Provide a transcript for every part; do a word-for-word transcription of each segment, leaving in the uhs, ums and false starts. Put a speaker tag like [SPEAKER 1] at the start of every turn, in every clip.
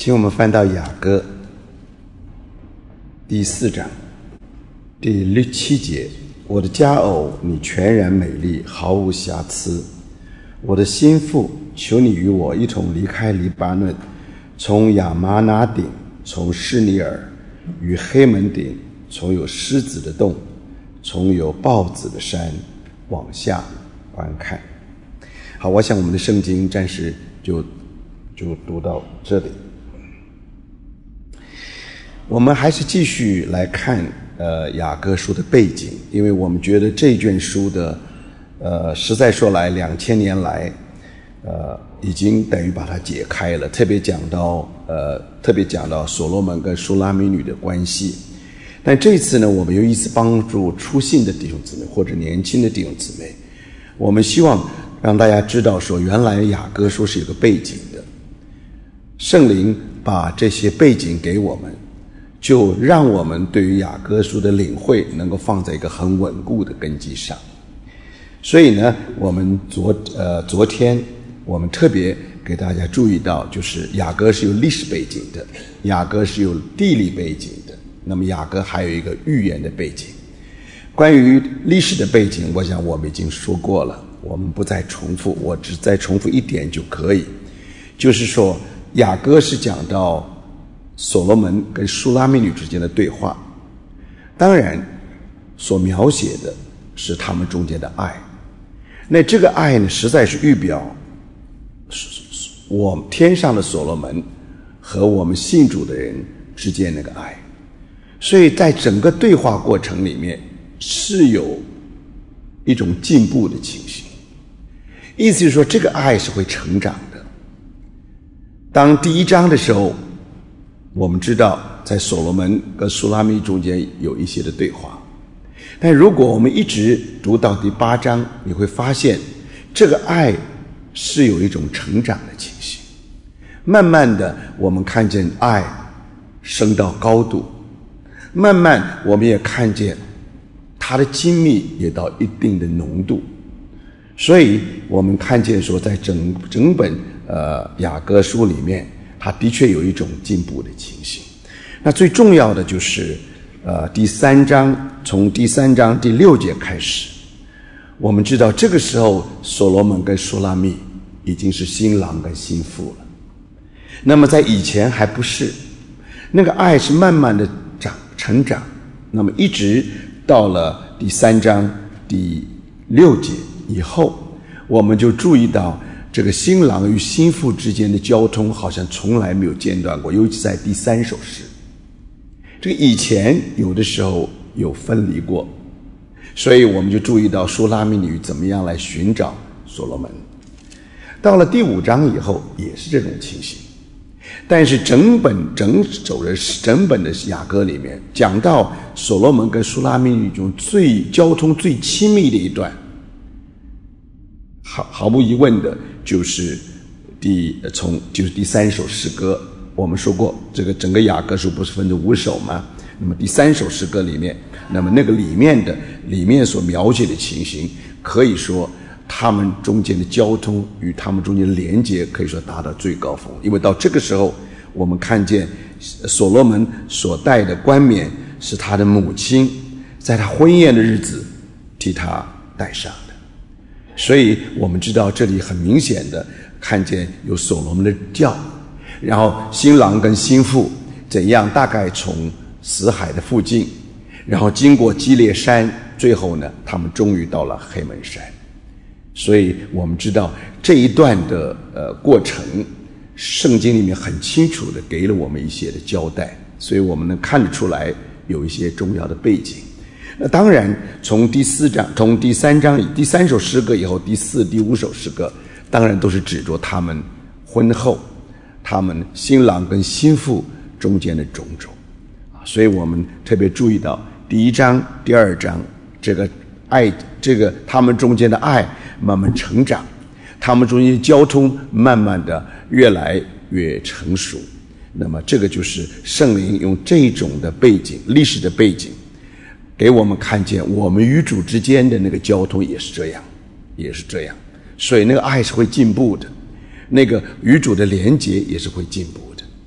[SPEAKER 1] 请我们翻到雅歌第四章第六七节，我的佳偶，你全然美丽，毫无瑕疵。我的心腹，求你与我一同离开黎巴嫩，从亚玛拿顶，从士尼尔与黑门顶，从有狮子的洞，从有豹子的山往下观看。好，我想我们的圣经暂时就就读到这里。我们还是继续来看呃雅歌书的背景，因为我们觉得这卷书的呃实在说来两千年来呃已经等于把它解开了，特别讲到呃特别讲到所罗门跟书拉密女的关系。但这次呢，我们有意思帮助初信的弟兄姊妹或者年轻的弟兄姊妹，我们希望让大家知道说，原来雅歌书是有个背景的，圣灵把这些背景给我们，就让我们对于雅歌书的领会能够放在一个很稳固的根基上。所以呢，我们昨呃昨天我们特别给大家注意到，就是雅歌是有历史背景的，雅歌是有地理背景的，那么雅歌还有一个预言的背景。关于历史的背景，我想我们已经说过了，我们不再重复，我只再重复一点就可以。就是说雅歌是讲到所罗门跟书拉密女之间的对话，当然所描写的是他们中间的爱。那这个爱呢，实在是预表我天上的所罗门和我们信主的人之间那个爱。所以在整个对话过程里面是有一种进步的情形，意思就是说这个爱是会成长的。当第一章的时候，我们知道在所罗门跟书拉密中间有一些的对话，但如果我们一直读到第八章，你会发现这个爱是有一种成长的情形。慢慢的我们看见爱升到高度，慢慢我们也看见它的精密也到一定的浓度。所以我们看见说，在整整本呃雅歌书里面，它的确有一种进步的情形。那最重要的就是呃第三章，从第三章第六节开始，我们知道这个时候所罗门跟书拉密已经是新郎跟新妇了。那么在以前还不是，那个爱是慢慢的长成长，那么一直到了第三章第六节以后，我们就注意到这个新郎与新妇之间的交通好像从来没有间断过，尤其在第三首诗。这个以前有的时候有分离过，所以我们就注意到书拉密女怎么样来寻找所罗门。到了第五章以后也是这种情形，但是整本整首的整本的雅歌里面讲到所罗门跟书拉密女中最交通最亲密的一段，毫毫无疑问的就是第从就是第三首诗歌。我们说过这个整个雅歌书不是分成五首吗？那么第三首诗歌里面，那么那个里面的里面所描写的情形，可以说他们中间的交通与他们中间的连接可以说达到最高峰。因为到这个时候我们看见所罗门所戴的冠冕是他的母亲在他婚宴的日子替他戴上的，所以我们知道这里很明显的看见有所罗门的轿，然后新郎跟新妇怎样大概从死海的附近，然后经过基列山，最后呢他们终于到了黑门山。所以我们知道这一段的呃过程，圣经里面很清楚的给了我们一些的交代，所以我们能看得出来有一些重要的背景。那当然从第四章从第三章第三首诗歌以后，第四第五首诗歌当然都是指着他们婚后他们新郎跟新妇中间的种种。所以我们特别注意到第一章第二章这个爱，这个他们中间的爱慢慢成长，他们中间交通慢慢的越来越成熟。那么这个就是圣灵用这种的背景历史的背景给我们看见我们与主之间的那个交通也是这样也是这样。所以那个爱是会进步的，那个与主的连结也是会进步的。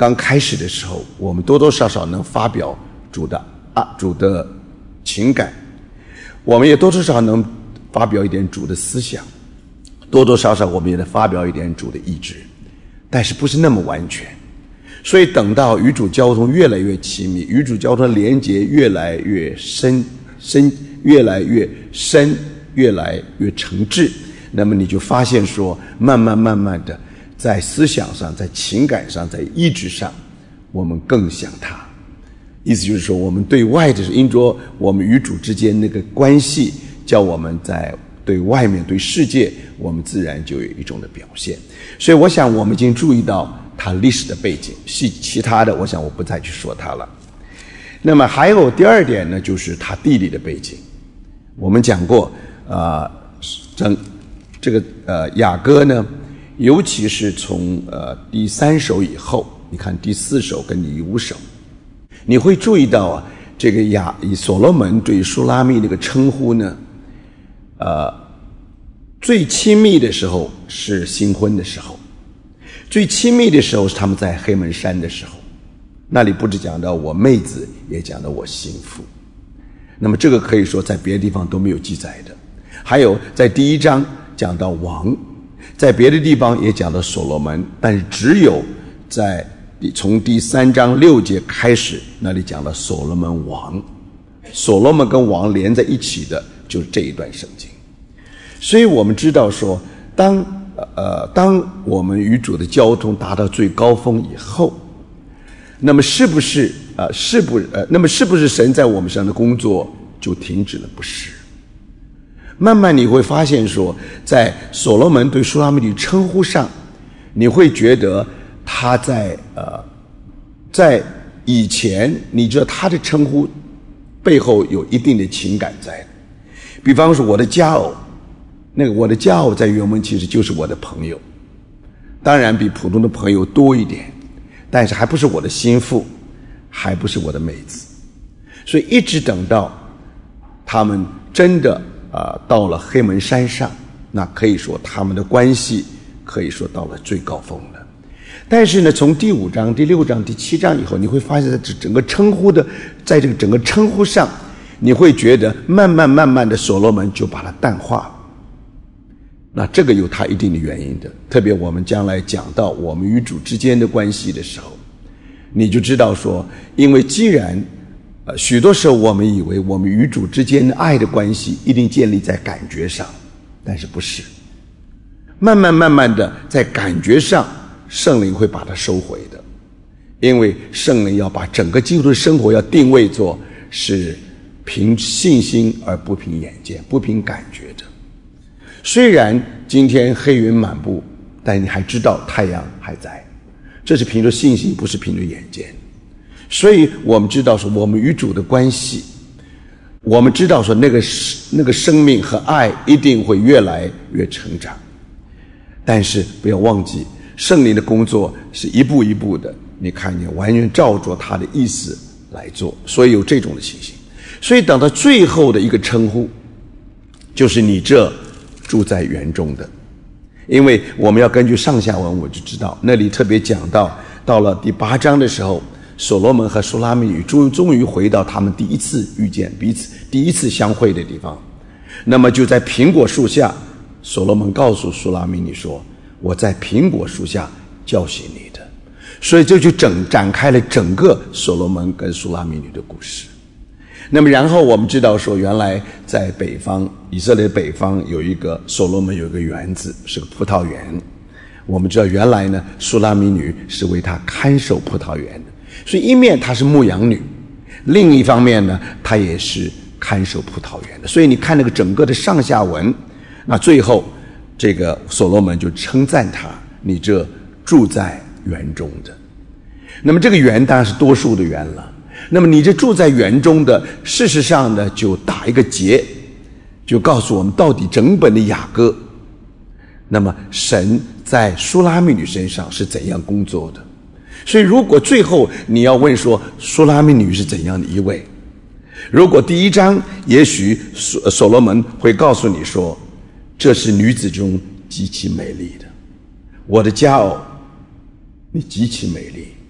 [SPEAKER 1] 刚开始的时候，我们多多少少能发表主的啊主的情感，我们也多多少少能发表一点主的思想，多多少少我们也能发表一点主的意志，但是不是那么完全。所以等到与主交通越来越亲密，与主交通连结越来越深深越来越深越来越诚挚，那么你就发现说，慢慢慢慢的在思想上，在情感上，在意志上，我们更像他。意思就是说，我们对外的是因着我们与主之间那个关系，叫我们在对外面对世界，我们自然就有一种的表现。所以我想我们已经注意到他历史的背景，是其他的我想我不再去说他了。那么还有第二点呢，就是他地理的背景。我们讲过呃整这个呃雅歌呢，尤其是从呃第三首以后，你看第四首跟第五首，你会注意到啊，这个雅所罗门对书拉密那个称呼呢，呃，最亲密的时候是新婚的时候，最亲密的时候是他们在黑门山的时候，那里不只讲到我妹子，也讲到我心腹。那么这个可以说在别的地方都没有记载的。还有在第一章讲到王，在别的地方也讲到所罗门，但是只有在从第三章六节开始，那里讲到所罗门王，所罗门跟王连在一起的就是这一段圣经。所以我们知道说，当呃当我们与主的交通达到最高峰以后，那么是不是呃是不呃那么是不是神在我们身上的工作就停止了？不是。慢慢你会发现说，在所罗门对书拉密的称呼上，你会觉得他在呃在以前，你知道他的称呼背后有一定的情感在。比方说我的佳偶，那个我的佳偶在原文其实就是我的朋友，当然比普通的朋友多一点，但是还不是我的心腹，还不是我的妹子。所以一直等到他们真的呃到了黑门山上，那可以说他们的关系可以说到了最高峰了。但是呢，从第五章、第六章、第七章以后，你会发现在这整个称呼的，在这个整个称呼上，你会觉得慢慢慢慢的所罗门就把它淡化了。那这个有它一定的原因的，特别我们将来讲到我们与主之间的关系的时候，你就知道说，因为既然呃许多时候我们以为我们与主之间的爱的关系一定建立在感觉上，但是不是。慢慢慢慢的在感觉上，圣灵会把它收回的，因为圣灵要把整个基督的生活要定位做是凭信心而不凭眼见，不凭感觉的。虽然今天黑云满布，但你还知道太阳还在，这是凭着信心，不是凭着眼见。所以我们知道说，我们与主的关系，我们知道说那个那个生命和爱一定会越来越成长，但是不要忘记圣灵的工作是一步一步的，你看见完全照着他的意思来做，所以有这种的情形。所以等到最后的一个称呼，就是你这住在园中的。因为我们要根据上下文，我就知道那里特别讲到，到了第八章的时候，所罗门和书拉密女终终于回到他们第一次遇见彼此、第一次相会的地方。那么就在苹果树下，所罗门告诉书拉密女说：“我在苹果树下教训你的。”所以这就整展开了整个所罗门跟书拉密女的故事。那么然后我们知道说，原来在北方，以色列北方有一个所罗门有一个园子，是个葡萄园。我们知道原来呢，书拉密女是为他看守葡萄园的，所以一面她是牧羊女，另一方面呢，她也是看守葡萄园的。所以你看那个整个的上下文，那最后这个所罗门就称赞他：“你这住在园中的。”那么这个园当然是多数的园了。那么你这住在园中的，事实上呢，就打一个结，就告诉我们到底整本的雅歌，那么神在书拉密女身上是怎样工作的。所以如果最后你要问说书拉密女是怎样的一位，如果第一章也许所罗门会告诉你说，这是女子中极其美丽的，我的佳偶，你极其美丽，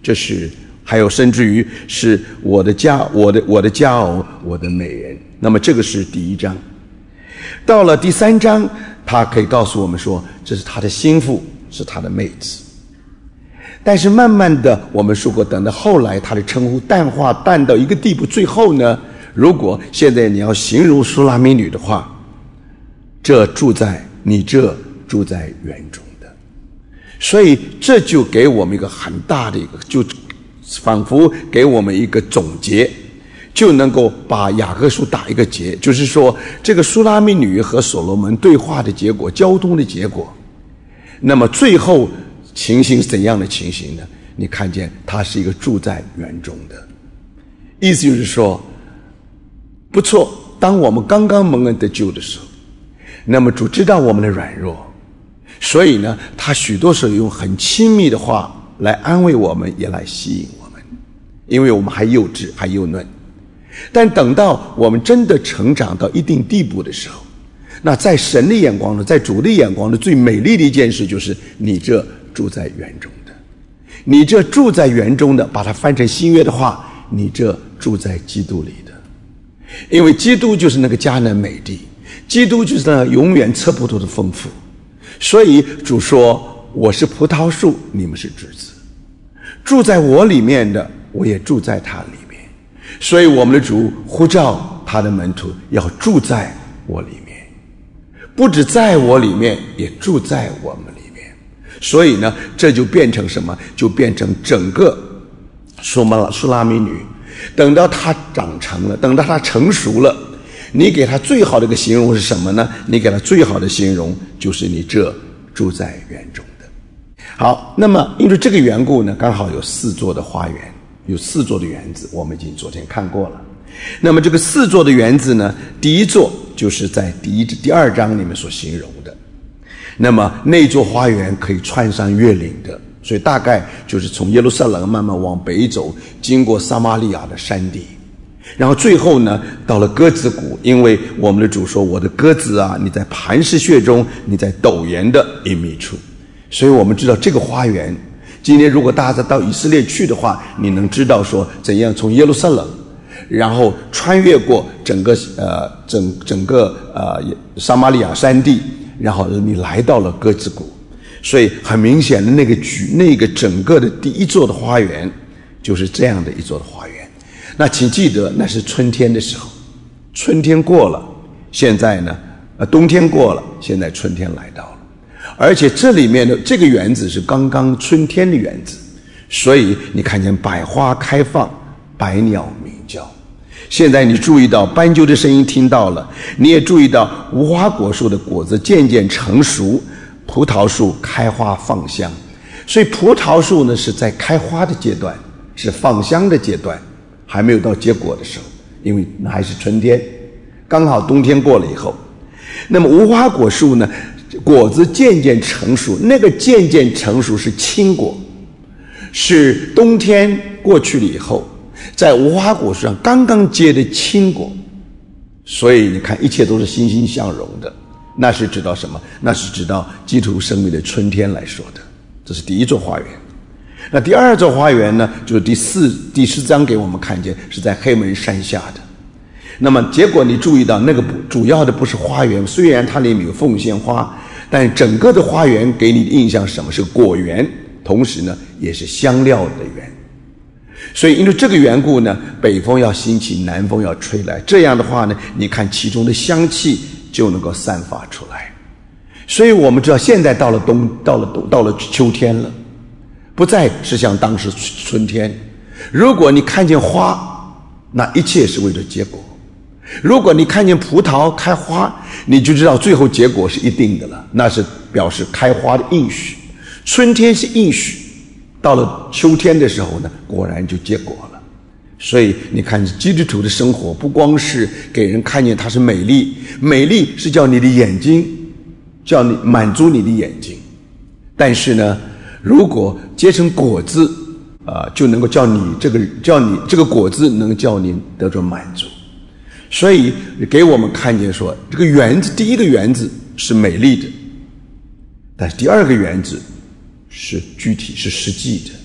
[SPEAKER 1] 这是还有甚至于是我的家我的我的佳偶，我的美人。那么这个是第一章。到了第三章，他可以告诉我们说，这是他的心腹，是他的妹子。但是慢慢的，我们说过，等到后来他的称呼淡化淡到一个地步，最后呢，如果现在你要形容书拉密女的话，这住在你这住在园中的，所以这就给我们一个很大的一个，就仿佛给我们一个总结，就能够把雅各书打一个结，就是说这个书拉密女和所罗门对话的结果，交通的结果，那么最后情形是怎样的情形呢？你看见他是一个住在园中的，意思就是说，不错，当我们刚刚蒙恩得救的时候，那么主知道我们的软弱，所以呢，他许多时候用很亲密的话来安慰我们，也来吸引我们，因为我们还幼稚，还幼嫩。但等到我们真的成长到一定地步的时候，那在神的眼光呢，在主的眼光呢，最美丽的一件事就是你这住在园中的，你这住在园中的，把它翻成新约的话，你这住在基督里的，因为基督就是那个迦南美地，基督就是那永远测不透的丰富。所以主说，我是葡萄树，你们是枝子，住在我里面的，我也住在他里面。所以我们的主呼召他的门徒要住在我里面，不只在我里面，也住在我们里面。所以呢，这就变成什么？就变成整个苏拉苏拉密女，等到她长成了，等到她成熟了，你给她最好的一个形容是什么呢？你给她最好的形容就是你这住在园中的。好，那么因为这个缘故呢，刚好有四座的花园，有四座的园子，我们已经昨天看过了。那么这个四座的园子呢，第一座就是在第一第二章里面所形容的。那么那座花园可以穿上越岭的，所以大概就是从耶路撒冷慢慢往北走，经过撒玛利亚的山地，然后最后呢到了鸽子谷，因为我们的主说，我的鸽子啊，你在磐石穴中，你在陡岩的隐秘处。所以我们知道这个花园，今天如果大家到以色列去的话，你能知道说怎样从耶路撒冷然后穿越过整个呃整整个呃撒玛利亚山地，然后你来到了鸽子谷。所以很明显的那个局那个整个的第一座的花园就是这样的一座的花园。那请记得，那是春天的时候，春天过了，现在呢呃冬天过了，现在春天来到了。而且这里面的这个园子是刚刚春天的园子，所以你看见百花开放，百鸟鸣叫。现在你注意到斑鸠的声音听到了，你也注意到无花果树的果子渐渐成熟，葡萄树开花放香。所以葡萄树呢是在开花的阶段，是放香的阶段，还没有到结果的时候，因为那还是春天，刚好冬天过了以后。那么无花果树呢，果子渐渐成熟，那个渐渐成熟是青果，是冬天过去了以后，在无花果树上刚刚结的青果。所以你看，一切都是欣欣向荣的，那是指到什么？那是指到基督生命的春天来说的。这是第一座花园。那第二座花园呢，就是第四第四章给我们看见是在黑门山下的。那么结果你注意到，那个主要的不是花园，虽然它里面有凤仙花，但整个的花园给你的印象是什么？是果园，同时呢也是香料的园。所以因为这个缘故呢，北风要兴起，南风要吹来，这样的话呢，你看其中的香气就能够散发出来。所以我们知道，现在到了冬到了冬到了秋天了，不再是像当时春天。如果你看见花，那一切是为了结果。如果你看见葡萄开花，你就知道最后结果是一定的了，那是表示开花的应许。春天是应许，到了秋天的时候呢，果然就结果了。所以你看基督徒的生活，不光是给人看见它是美丽，美丽是叫你的眼睛，叫你满足你的眼睛。但是呢，如果结成果子啊、呃，就能够叫你这个叫你这个果子能叫你得着满足。所以给我们看见说，这个园子，第一个园子是美丽的，但是第二个园子是具体是实际的。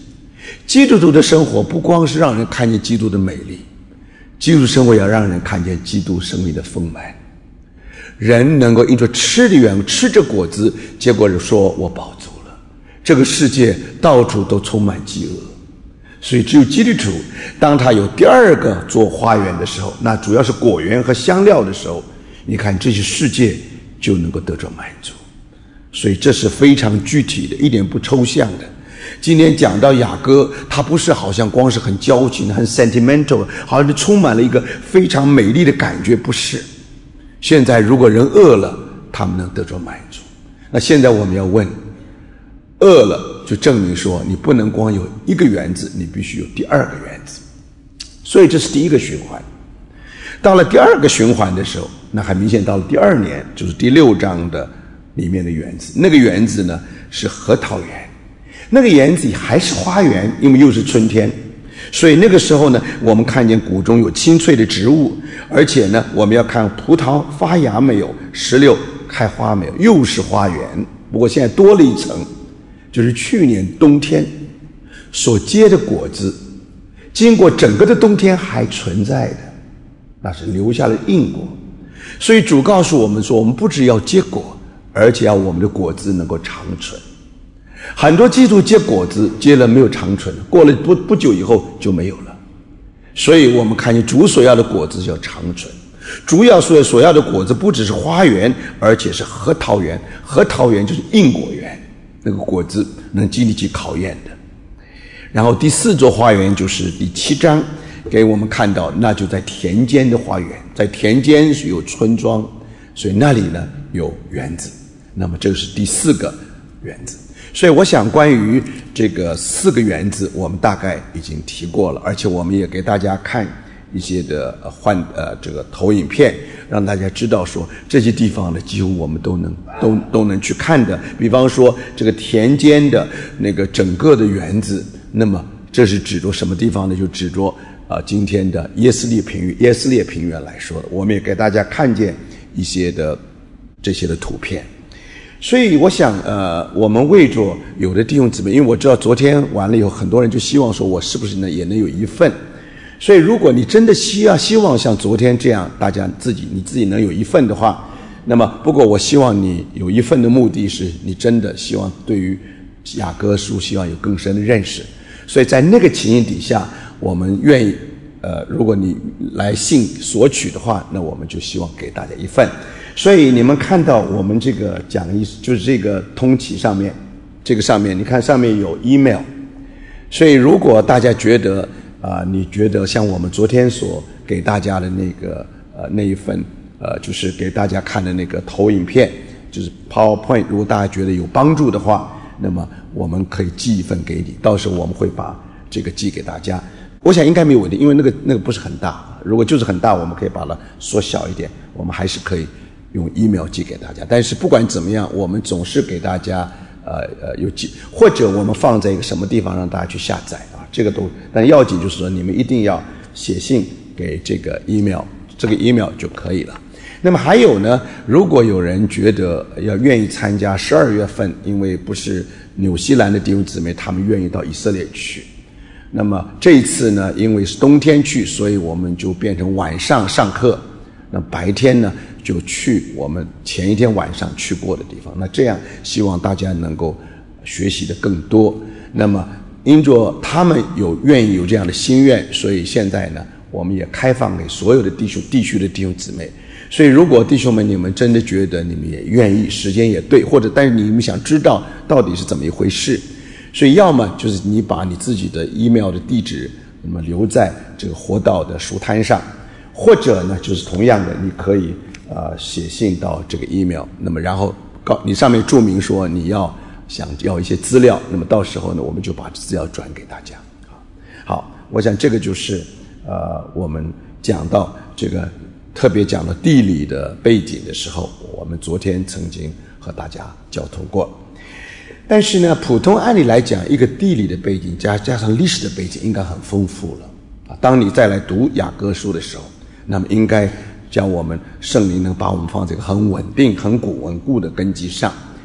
[SPEAKER 1] 基督徒的生活不光是让人看见基督的美丽，基督生活也要让人看见基督生命的丰满。人能够因着吃的缘故，吃着果子，结果就说我饱足了。这个世界到处都充满饥饿，所以只有基督徒当他有第二个做花园的时候，那主要是果园和香料的时候，你看这些世界就能够得着满足。所以这是非常具体的，一点不抽象的。今天讲到雅歌，它不是好像光是很矫情很 sentimental， 好像是充满了一个非常美丽的感觉，不是。现在如果人饿了，他们能得着满足。那现在我们要问，饿了就证明说你不能光有一个园子，你必须有第二个园子。所以这是第一个循环。到了第二个循环的时候，那很明显到了第二年，就是第六章的里面的园子。那个园子呢是核桃园，那个园子还是花园，因为又是春天，所以那个时候呢，我们看见谷中有青翠的植物，而且呢，我们要看葡萄发芽没有，石榴开花没有，又是花园。不过现在多了一层，就是去年冬天所结的果子，经过整个的冬天还存在的，那是留下了印果。所以主告诉我们说，我们不只要结果，而且要我们的果子能够长存。很多基督徒结果子结了没有长存，过了不不久以后就没有了。所以我们看见主所要的果子叫长存。主要所所要的果子不只是花园，而且是核桃园。核桃园就是印果园，那个果子能经得起考验的。然后第四座花园就是第七章给我们看到，那就在田间的花园，在田间是有村庄，所以那里呢有园子。那么这是第四个园子。所以我想关于这个四个园子我们大概已经提过了，而且我们也给大家看一些的换呃这个投影片，让大家知道说这些地方呢几乎我们都能都都能去看的。比方说这个田间的那个整个的园子，那么这是指着什么地方呢？就指着啊、呃、今天的耶斯列平原耶斯列平原来说的。我们也给大家看见一些的这些的图片。所以我想呃我们为着有的弟兄姊妹，因为我知道昨天完了以后很多人就希望说我是不是呢也能有一份。所以如果你真的希望希望像昨天这样大家自己你自己能有一份的话，那么不过我希望你有一份的目的是你真的希望对于雅歌书希望有更深的认识。所以在那个情形底下，我们愿意呃如果你来信索取的话，那我们就希望给大家一份。所以你们看到我们这个讲义就是这个通启上面，这个上面你看上面有 email。 所以如果大家觉得啊、呃，你觉得像我们昨天所给大家的那个呃那一份呃就是给大家看的那个投影片，就是 PowerPoint， 如果大家觉得有帮助的话，那么我们可以寄一份给你，到时候我们会把这个寄给大家。我想应该没有问题，因为那个那个不是很大，如果就是很大我们可以把它缩小一点，我们还是可以用 email 寄给大家。但是不管怎么样，我们总是给大家呃呃有寄，或者我们放在一个什么地方让大家去下载啊，这个都，但要紧就是说你们一定要写信给这个 email， 这个 email 就可以了。那么还有呢，如果有人觉得要愿意参加十二月份，因为不是纽西兰的弟兄姊妹他们愿意到以色列去，那么这一次呢因为是冬天去，所以我们就变成晚上上课，那白天呢就去我们前一天晚上去过的地方。那这样希望大家能够学习的更多。那么因着他们有愿意有这样的心愿，所以现在呢我们也开放给所有的弟兄地区的弟兄姊妹。所以如果弟兄们你们真的觉得你们也愿意，时间也对，或者但是你们想知道到底是怎么一回事，所以要么就是你把你自己的 email 的地址那么留在这个活道的书摊上，或者呢就是同样的你可以呃写信到这个 email， 那么然后告你上面注明说你要想要一些资料，那么到时候呢我们就把资料转给大家。好，我想这个就是呃我们讲到这个特别讲到地理的背景的时候，我们昨天曾经和大家交通过。但是呢普通按理来讲，一个地理的背景加加上历史的背景应该很丰富了啊。当你再来读雅歌书的时候，那么应该将我们圣灵能把我们放在一个很稳定很固稳固的根基上。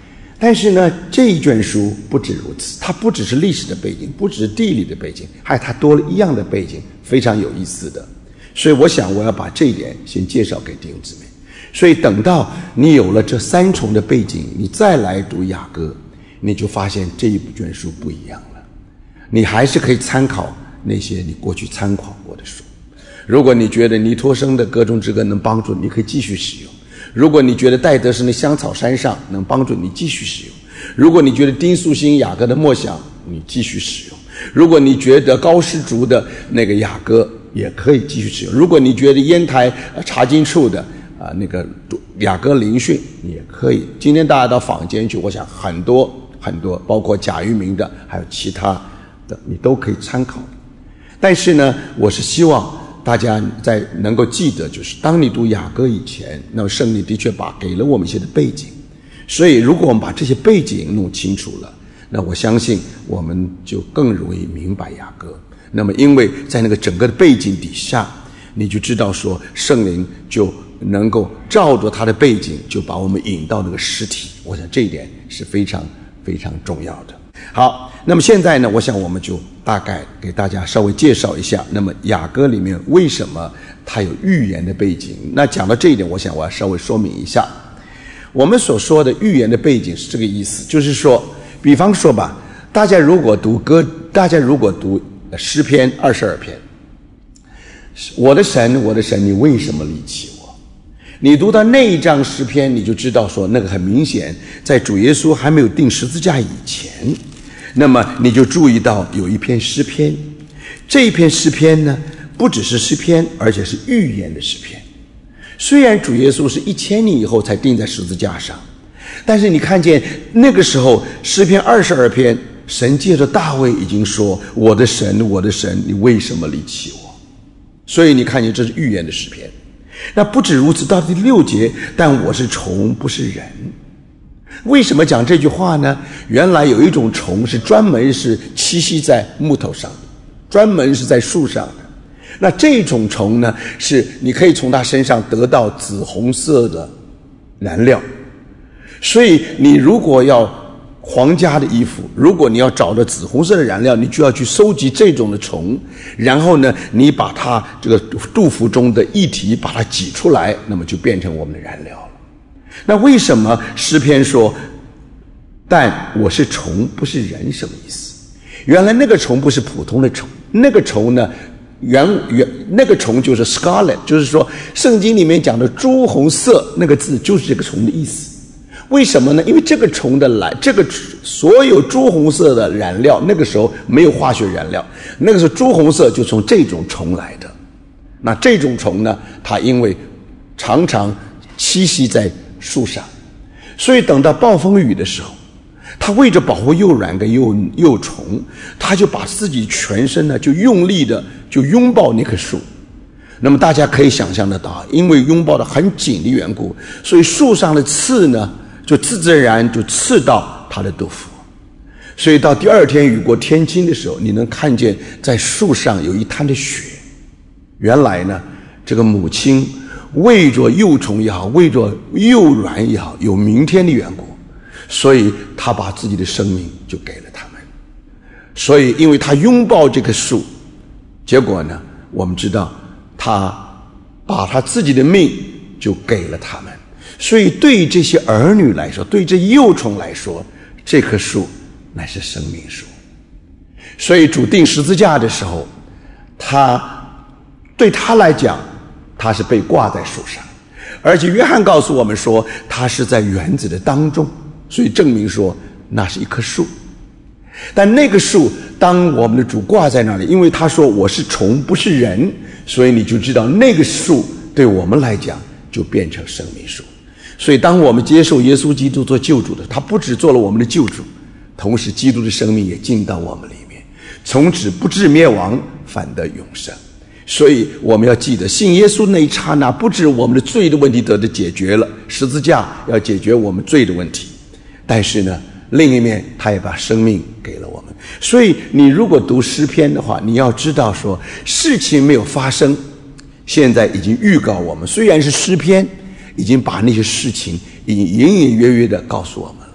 [SPEAKER 1] 但是呢，这一卷书不止如此，它不只是历史的背景，不只是地理的背景，还有它多了一样的背景，非常有意思的。所以我想我要把这一点先介绍给弟兄姊妹。所以等到你有了这三重的背景，你再来读雅歌，你就发现这一部卷书不一样了。你还是可以参考那些你过去参考过的书。如果你觉得尼托生的歌中之歌能帮助你，可以继续使用。如果你觉得戴德生的香草山上能帮助你，继续使用。如果你觉得丁素心雅歌的默想，你继续使用。如果你觉得高诗竹的那个雅歌，也可以继续使用。如果你觉得烟台茶经处的啊、呃、那个雅歌灵训，你也可以。今天大家到坊间去，我想很多很多，包括贾玉明的，还有其他的，你都可以参考。但是呢，我是希望大家在能够记得，就是当你读雅歌以前，那么圣灵的确把给了我们一些的背景。所以如果我们把这些背景弄清楚了，那我相信我们就更容易明白雅歌。那么因为在那个整个的背景底下，你就知道说圣灵就能够照着他的背景，就把我们引到那个实体。我想这一点是非常非常重要的。好，那么现在呢，我想我们就大概给大家稍微介绍一下，那么雅歌里面为什么它有预言的背景。那讲到这一点，我想我要稍微说明一下。我们所说的预言的背景是这个意思，就是说比方说吧，大家如果读歌，大家如果读诗篇二十二篇，我的神我的神你为什么离弃我，你读到那一章诗篇，你就知道说那个很明显在主耶稣还没有钉十字架以前，那么你就注意到有一篇诗篇，这一篇诗篇呢不只是诗篇，而且是预言的诗篇。虽然主耶稣是一千年以后才钉在十字架上，但是你看见那个时候诗篇二十二篇，神借着大卫已经说，我的神我的神你为什么离弃我。所以你看见这是预言的诗篇。那不止如此，到第六节，但我是虫不是人。为什么讲这句话呢？原来有一种虫是专门是栖息在木头上的，专门是在树上的。那这种虫呢，是你可以从它身上得到紫红色的燃料。所以你如果要皇家的衣服，如果你要找到紫红色的燃料，你就要去收集这种的虫，然后呢你把它这个杜服中的液体把它挤出来，那么就变成我们的燃料了。那为什么诗篇说但我是虫不是人，什么意思？原来那个虫不是普通的虫，那个虫呢原原那个虫就是 scarlet， 就是说圣经里面讲的朱红色那个字就是这个虫的意思。为什么呢？因为这个虫的来，这个所有朱红色的燃料，那个时候没有化学燃料，那个时候朱红色就从这种虫来的。那这种虫呢，它因为常常栖息在树上，所以等到暴风雨的时候，它为着保护幼卵跟幼幼虫，它就把自己全身呢就用力的就拥抱那棵树。那么大家可以想象得到，因为拥抱的很紧的缘故，所以树上的刺呢就自自然然就刺到他的肚腹。所以到第二天雨过天晴的时候，你能看见在树上有一滩的血。原来呢，这个母亲为着幼虫也好，为着幼卵也好，有明天的缘故，所以他把自己的生命就给了他们。所以因为他拥抱这棵树，结果呢我们知道他把他自己的命就给了他们。所以对这些儿女来说，对这幼虫来说，这棵树乃是生命树。所以主钉十字架的时候，他对他来讲，他是被挂在树上，而且约翰告诉我们说他是在园子的当中，所以证明说那是一棵树。但那个树当我们的主挂在那里，因为他说我是虫不是人，所以你就知道那个树对我们来讲就变成生命树。所以当我们接受耶稣基督做救主的，他不只做了我们的救主，同时基督的生命也进到我们里面，从此不至灭亡，反得永生。所以我们要记得，信耶稣那一刹那，不止我们的罪的问题得到解决了，十字架要解决我们罪的问题，但是呢另一面他也把生命给了我们。所以你如果读诗篇的话，你要知道说事情没有发生，现在已经预告我们，虽然是诗篇已经把那些事情已经隐隐约约的告诉我们了。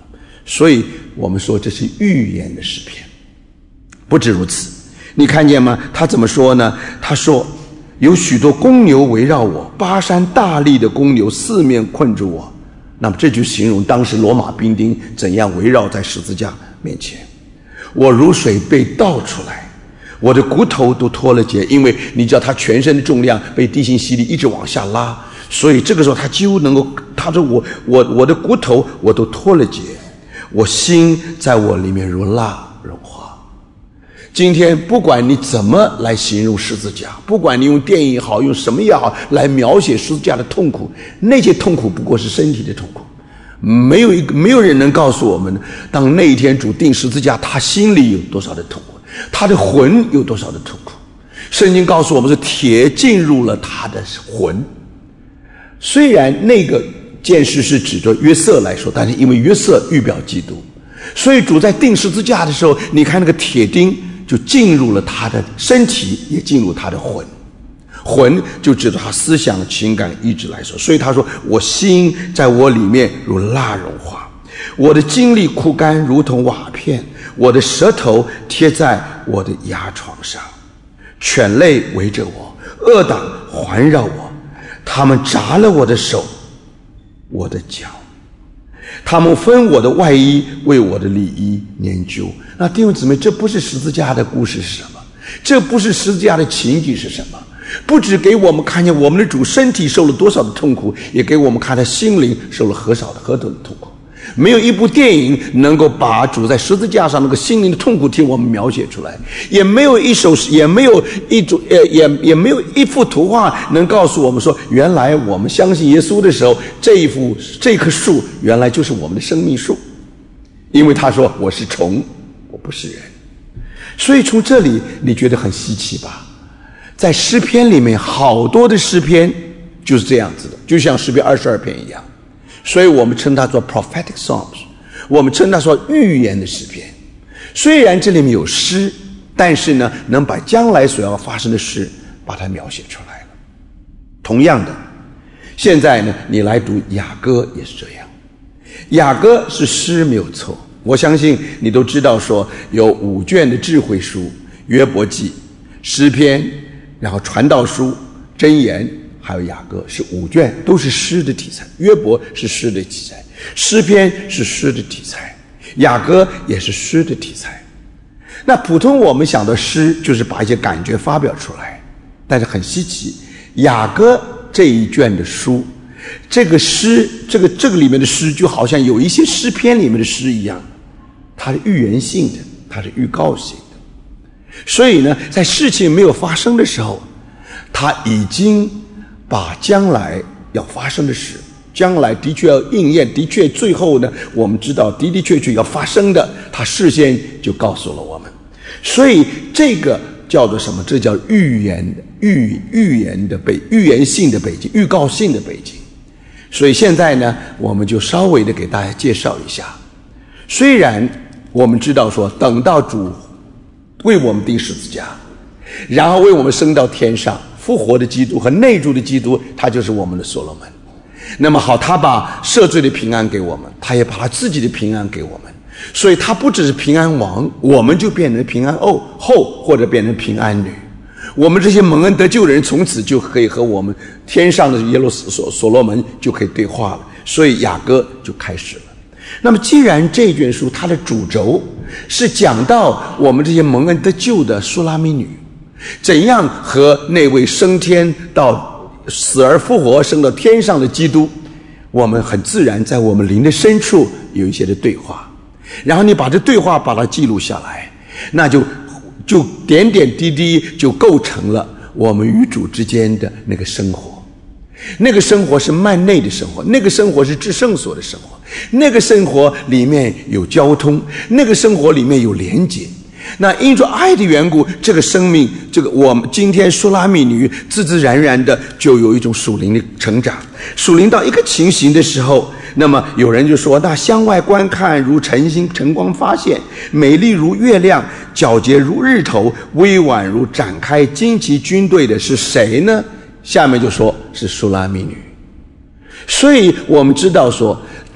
[SPEAKER 1] 所以我们说这是预言的诗篇。不止如此，你看见吗？他怎么说呢？他说有许多公牛围绕我，巴山大力的公牛四面困住我。那么这就形容当时罗马兵丁怎样围绕在十字架面前。我如水被倒出来，我的骨头都脱了节，因为你知道他全身的重量被地心吸力一直往下拉，所以这个时候他几乎能够，他说我我我的骨头我都脱了节，我心在我里面如蜡融化。今天不管你怎么来形容十字架，不管你用电影也好，用什么也好来描写十字架的痛苦，那些痛苦不过是身体的痛苦。没有一个没有人能告诉我们，当那一天主钉十字架，他心里有多少的痛苦，他的魂有多少的痛苦。圣经告诉我们是铁进入了他的魂。虽然那个件事是指着约瑟来说，但是因为约瑟预表基督，所以主在钉十字架的时候，你看那个铁钉就进入了他的身体，也进入他的魂。魂就指着他思想、情感、意志来说，所以他说我心在我里面如蜡融化，我的精力枯干如同瓦片，我的舌头贴在我的牙床上，犬类围着我，恶党环绕我，他们扎了我的手，我的脚，他们分我的外衣，为我的里衣研究。那弟兄姊妹，这不是十字架的故事是什么？这不是十字架的情景是什么？不只给我们看见我们的主身体受了多少的痛苦，也给我们看他心灵受了何少的何等的痛苦。没有一部电影能够把主在十字架上那个心灵的痛苦替我们描写出来，也没有一首也没有一种也也也没有一幅图画能告诉我们说，原来我们相信耶稣的时候，这一幅这棵树原来就是我们的生命树。因为他说我是虫，我不是人。所以从这里你觉得很稀奇吧？在诗篇里面好多的诗篇就是这样子的，就像诗篇二十二篇一样，所以我们称它做 prophetic songs， 我们称它说预言的诗篇。虽然这里面有诗，但是呢能把将来所要发生的事把它描写出来了。同样的，现在呢你来读雅歌也是这样。雅歌是诗没有错，我相信你都知道说有五卷的智慧书，约伯记、诗篇，然后传道书、箴言，还有雅歌，是五卷，都是诗的题材。约伯是诗的题材，诗篇是诗的题材，雅歌也是诗的题材。那普通我们想到诗就是把一些感觉发表出来，但是很稀奇，雅歌这一卷的书，这个诗这个这个里面的诗就好像有一些诗篇里面的诗一样，它是预言性的，它是预告性的。所以呢在事情没有发生的时候，他已经把将来要发生的事，将来的确要应验，的确最后呢我们知道的的确确要发生的，他事先就告诉了我们。所以这个叫做什么？这叫预言预预言的背预言性的背景，预告性的背景。所以现在呢我们就稍微的给大家介绍一下。虽然我们知道说等到主为我们钉十字架，然后为我们升到天上，复活的基督和内住的基督，他就是我们的所罗门。那么好，他把赦罪的平安给我们，他也把他自己的平安给我们，所以他不只是平安王，我们就变成平安后后或者变成平安女。我们这些蒙恩得救的人从此就可以和我们天上的耶路所所罗门就可以对话了。所以雅歌就开始了。那么既然这卷书它的主轴是讲到我们这些蒙恩得救的苏拉米女怎样和那位升天到死而复活升到天上的基督，我们很自然在我们灵的深处有一些的对话，然后你把这对话把它记录下来，那就就点点滴滴就构成了我们与主之间的那个生活。那个生活是幔内的生活，那个生活是至圣所的生活，那个生活里面有交通，那个生活里面有连结。那因着爱的缘故，这个生命，这个我们今天苏拉米女自自然然的就有一种属灵的成长。属灵到一个情形的时候，那么有人就说，那向外观看如晨星晨光发现，美丽如月亮，皎洁如日头，委婉如展开旌旗军队的是谁呢？下面就说是苏拉米女。所以我们知道说，当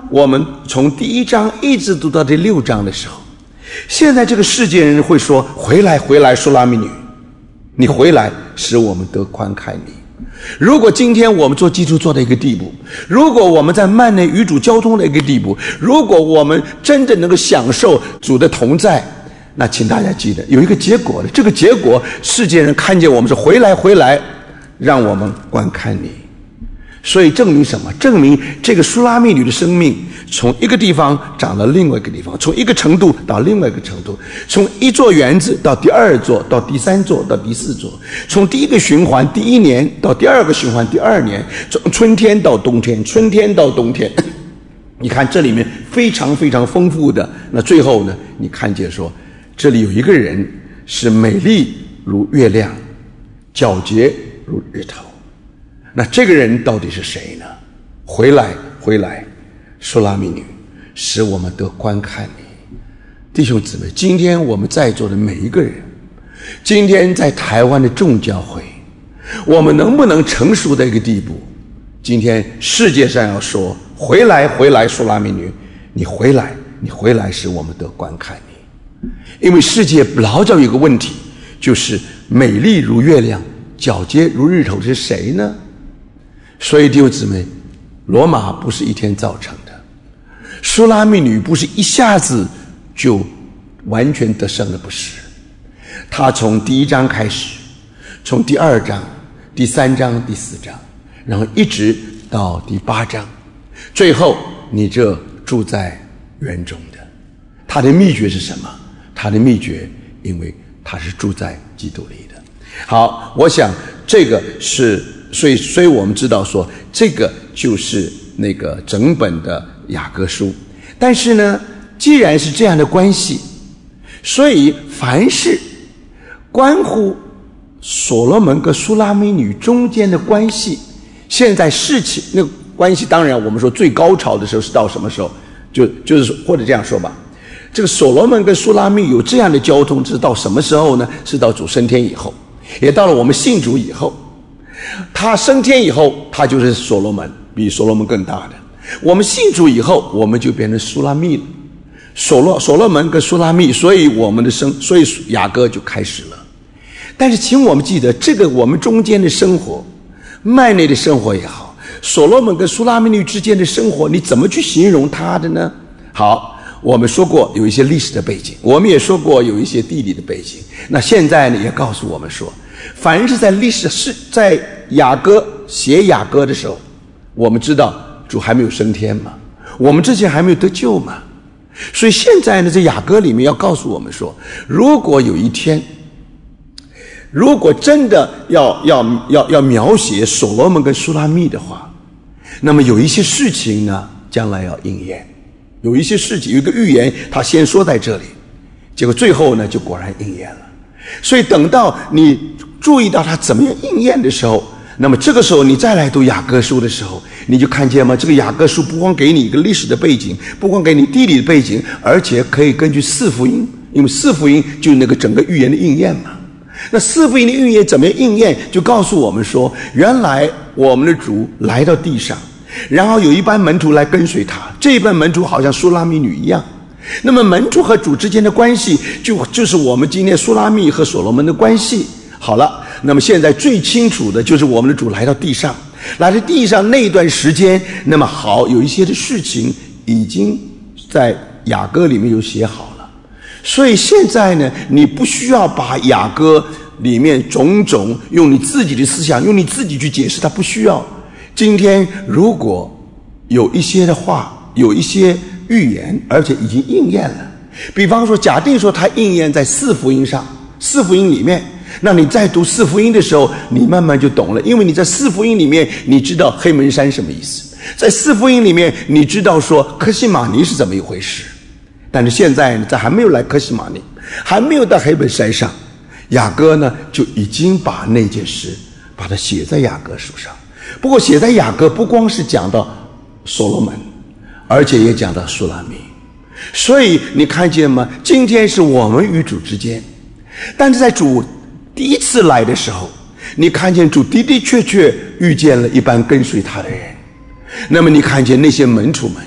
[SPEAKER 1] 我们从第一章一直读到第六章的时候，现在这个世界人会说，回来回来，书拉密女，你回来使我们得观看你。如果今天我们做基督做到一个地步，如果我们在幔内与主交通的一个地步，如果我们真正能够享受主的同在，那请大家记得有一个结果的，这个结果世界人看见我们是回来回来，让我们观看你。所以证明什么？证明这个书拉密女的生命从一个地方长到另外一个地方，从一个程度到另外一个程度，从一座园子到第二座，到第三座，到第四座，从第一个循环第一年到第二个循环第二年，从春天到冬天，春天到冬天。你看这里面非常非常丰富的。那最后呢，你看见说这里有一个人是美丽如月亮，皎洁如日头。那这个人到底是谁呢？回来回来，书拉密女，使我们得观看你。弟兄姊妹，今天我们在座的每一个人，今天在台湾的众教会，我们能不能成熟的一个地步？今天世界上要说回来回来，书拉密女，你回来你回来，使我们得观看你。因为世界老早有一个问题，就是美丽如月亮，皎洁如日头是谁呢？所以弟兄姊妹，罗马不是一天造成的，书拉密女不是一下子就完全得胜的，不是。他从第一章开始，从第二章、第三章、第四章，然后一直到第八章，最后你这住在园中的，他的秘诀是什么？他的秘诀，因为他是住在基督里的。好，我想这个是。所以，所以我们知道说，这个就是那个整本的雅各书。但是呢，既然是这样的关系，所以凡是关乎所罗门跟书拉密女中间的关系，现在事情那个关系，当然我们说最高潮的时候是到什么时候？就就是或者这样说吧，这个所罗门跟书拉密有这样的交通，是到什么时候呢？是到主升天以后，也到了我们信主以后。他升天以后，他就是所罗门，比所罗门更大的。我们信主以后，我们就变成书拉密了。所罗所罗门跟书拉密，所以我们的生，所以雅各就开始了。但是，请我们记得，这个我们中间的生活，幔内的生活也好，所罗门跟书拉密女之间的生活，你怎么去形容他的呢？好，我们说过有一些历史的背景，我们也说过有一些地理的背景。那现在呢，也告诉我们说，凡是在历史是在雅各写雅各的时候，我们知道主还没有升天嘛，我们之前还没有得救嘛，所以现在呢，在雅各里面要告诉我们说，如果有一天，如果真的要要要要描写所罗门跟书拉密的话，那么有一些事情呢，将来要应验，有一些事情有一个预言，他先说在这里，结果最后呢，就果然应验了。所以等到你注意到它怎么样应验的时候，那么这个时候你再来读雅各书的时候，你就看见吗？这个雅各书不光给你一个历史的背景，不光给你地理的背景，而且可以根据四福音，因为四福音就是那个整个预言的应验嘛。那四福音的预言怎么样应验，就告诉我们说，原来我们的主来到地上，然后有一班门徒来跟随他，这一班门徒好像书拉密女一样。那么门徒和主之间的关系，就就是我们今天书拉密和所罗门的关系。好了，那么现在最清楚的就是我们的主来到地上，来到地上那段时间，那么好，有一些的事情已经在雅歌里面有写好了。所以现在呢，你不需要把雅歌里面种种用你自己的思想，用你自己去解释，它不需要。今天如果有一些的话，有一些预言，而且已经应验了，比方说假定说它应验在四福音上，四福音里面，那你在读四福音的时候，你慢慢就懂了，因为你在四福音里面你知道黑门山什么意思，在四福音里面你知道说科西玛尼是怎么一回事。但是现在呢，在还没有来科西玛尼，还没有到黑门山上，雅歌呢就已经把那件事把它写在雅歌书上。不过写在雅歌不光是讲到所罗门，而且也讲到书拉密。所以你看见吗？今天是我们与主之间，但是在主第一次来的时候，你看见主的的确确遇见了一般跟随他的人。那么你看见那些门徒们，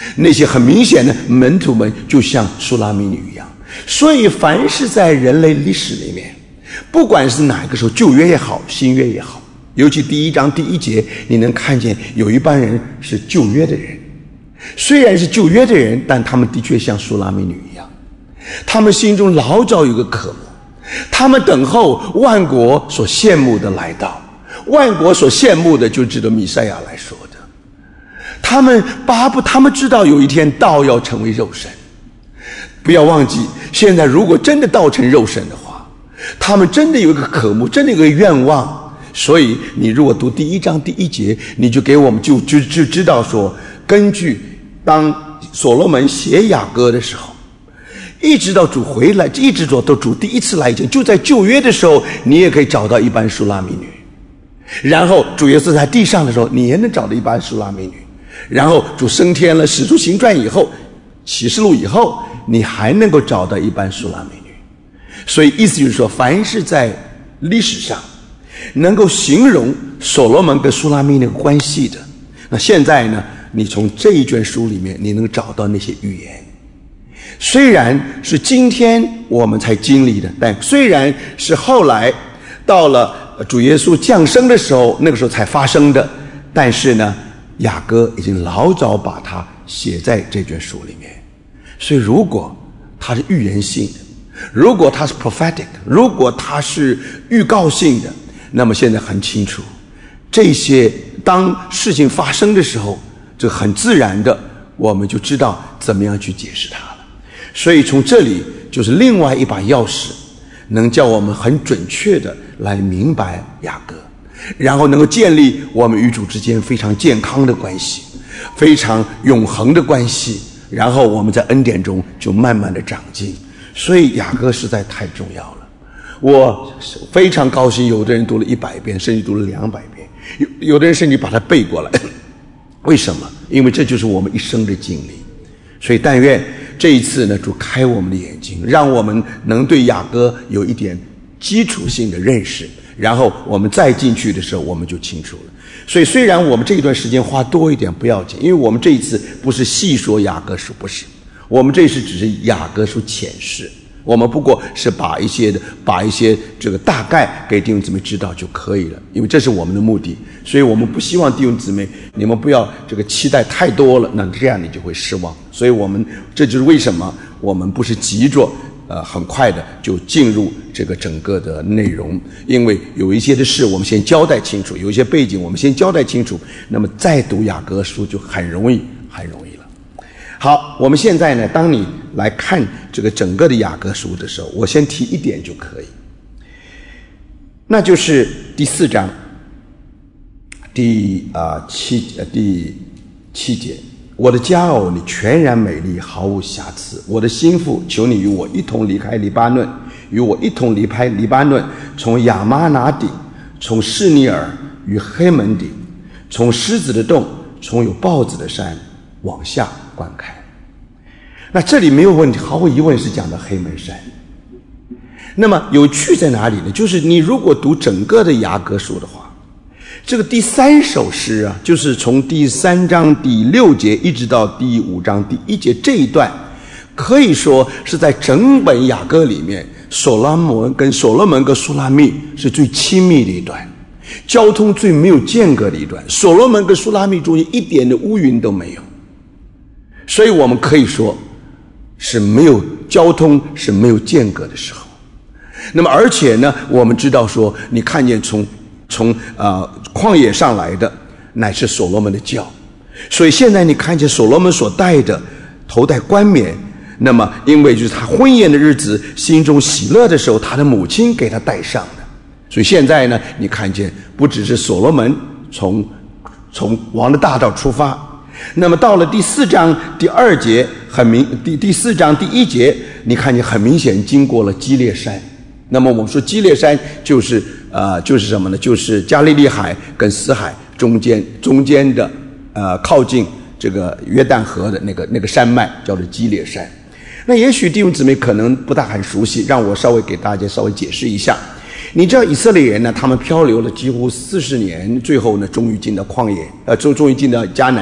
[SPEAKER 1] 那些很明显的门徒们就像苏拉米女一样。所以凡是在人类历史里面，不管是哪个时候，旧约也好，新约也好，尤其第一章第一节，你能看见有一帮人是旧约的人，虽然是旧约的人，但他们的确像苏拉米女一样，他们心中老早有个渴慕，他们等候万国所羡慕的来到，万国所羡慕的就指着弥赛亚来说的。他们巴不他们知道有一天道要成为肉身。不要忘记，现在如果真的道成肉身的话，他们真的有一个渴慕，真的有一个愿望。所以你如果读第一章第一节，你就给我们就就就知道说，根据当所罗门写雅歌的时候，一直到主回来，一直到主第一次来以前，就在旧约的时候，你也可以找到一班书拉米女。然后主耶稣在地上的时候，你也能找到一班书拉米女。然后主升天了，使徒行传以后，启示录以后，你还能够找到一班书拉米女。所以意思就是说，凡是在历史上能够形容所罗门跟书拉密那个关系的，那现在呢，你从这一卷书里面你能找到那些预言。虽然是今天我们才经历的，但虽然是后来到了主耶稣降生的时候，那个时候才发生的，但是呢，雅歌已经老早把它写在这卷书里面。所以如果它是预言性的，如果它是 prophetic， 如果它是预告性的，那么现在很清楚，这些当事情发生的时候，这很自然的我们就知道怎么样去解释它了。所以从这里就是另外一把钥匙，能叫我们很准确的来明白雅歌，然后能够建立我们与主之间非常健康的关系，非常永恒的关系，然后我们在恩典中就慢慢的长进。所以雅歌实在太重要了。我非常高兴，有的人读了一百遍，甚至读了两百遍，有有的人甚至把它背过来。为什么？因为这就是我们一生的经历。所以但愿这一次呢，主开我们的眼睛，让我们能对雅歌有一点基础性的认识，然后我们再进去的时候我们就清楚了。所以虽然我们这一段时间花多一点不要紧，因为我们这一次不是细说雅歌书，不是，我们这一次只是雅歌书浅释，我们不过是把一些的把一些这个大概给弟兄姊妹知道就可以了，因为这是我们的目的。所以我们不希望弟兄姊妹你们不要这个期待太多了，那这样你就会失望。所以我们这就是为什么我们不是急着呃很快的就进入这个整个的内容，因为有一些的事我们先交代清楚，有一些背景我们先交代清楚，那么再读雅歌书就很容易很容易了。好，我们现在呢，当你来看这个整个的雅歌书的时候，我先提一点就可以，那就是第四章第啊、呃、七呃第七节，我的佳偶，你全然美丽，毫无瑕疵。我的心腹，求你与我一同离开黎巴嫩，与我一同离开黎巴嫩，从亚玛拿顶，从示尼尔与黑门顶，从狮子的洞，从有豹子的山往下观看。那这里没有问题，毫无疑问是讲的黑门山。那么有趣在哪里呢？就是你如果读整个的雅歌书的话，这个第三首诗啊，就是从第三章第六节一直到第五章第一节这一段，可以说是在整本雅歌里面，所罗门跟所罗门跟书拉密是最亲密的一段，交通最没有间隔的一段，所罗门跟书拉密中间一点的乌云都没有，所以我们可以说是没有交通是没有间隔的时候。那么而且呢，我们知道说，你看见从从呃旷野上来的乃是所罗门的轿，所以现在你看见所罗门所戴的头戴冠冕，那么因为就是他婚宴的日子心中喜乐的时候，他的母亲给他戴上的。所以现在呢，你看见不只是所罗门从从王的大道出发，那么到了第四章第二节，很明第第四章第一节，你看见很明显经过了基列山。那么我们说基列山就是呃就是什么呢？就是加利利海跟死海中间中间的呃靠近这个约旦河的那个那个山脉，叫做基列山。那也许弟兄姊妹可能不大很熟悉，让我稍微给大家稍微解释一下。你知道以色列人呢，他们漂流了几乎四十年，最后呢终于进到旷野，呃终终于进到迦南。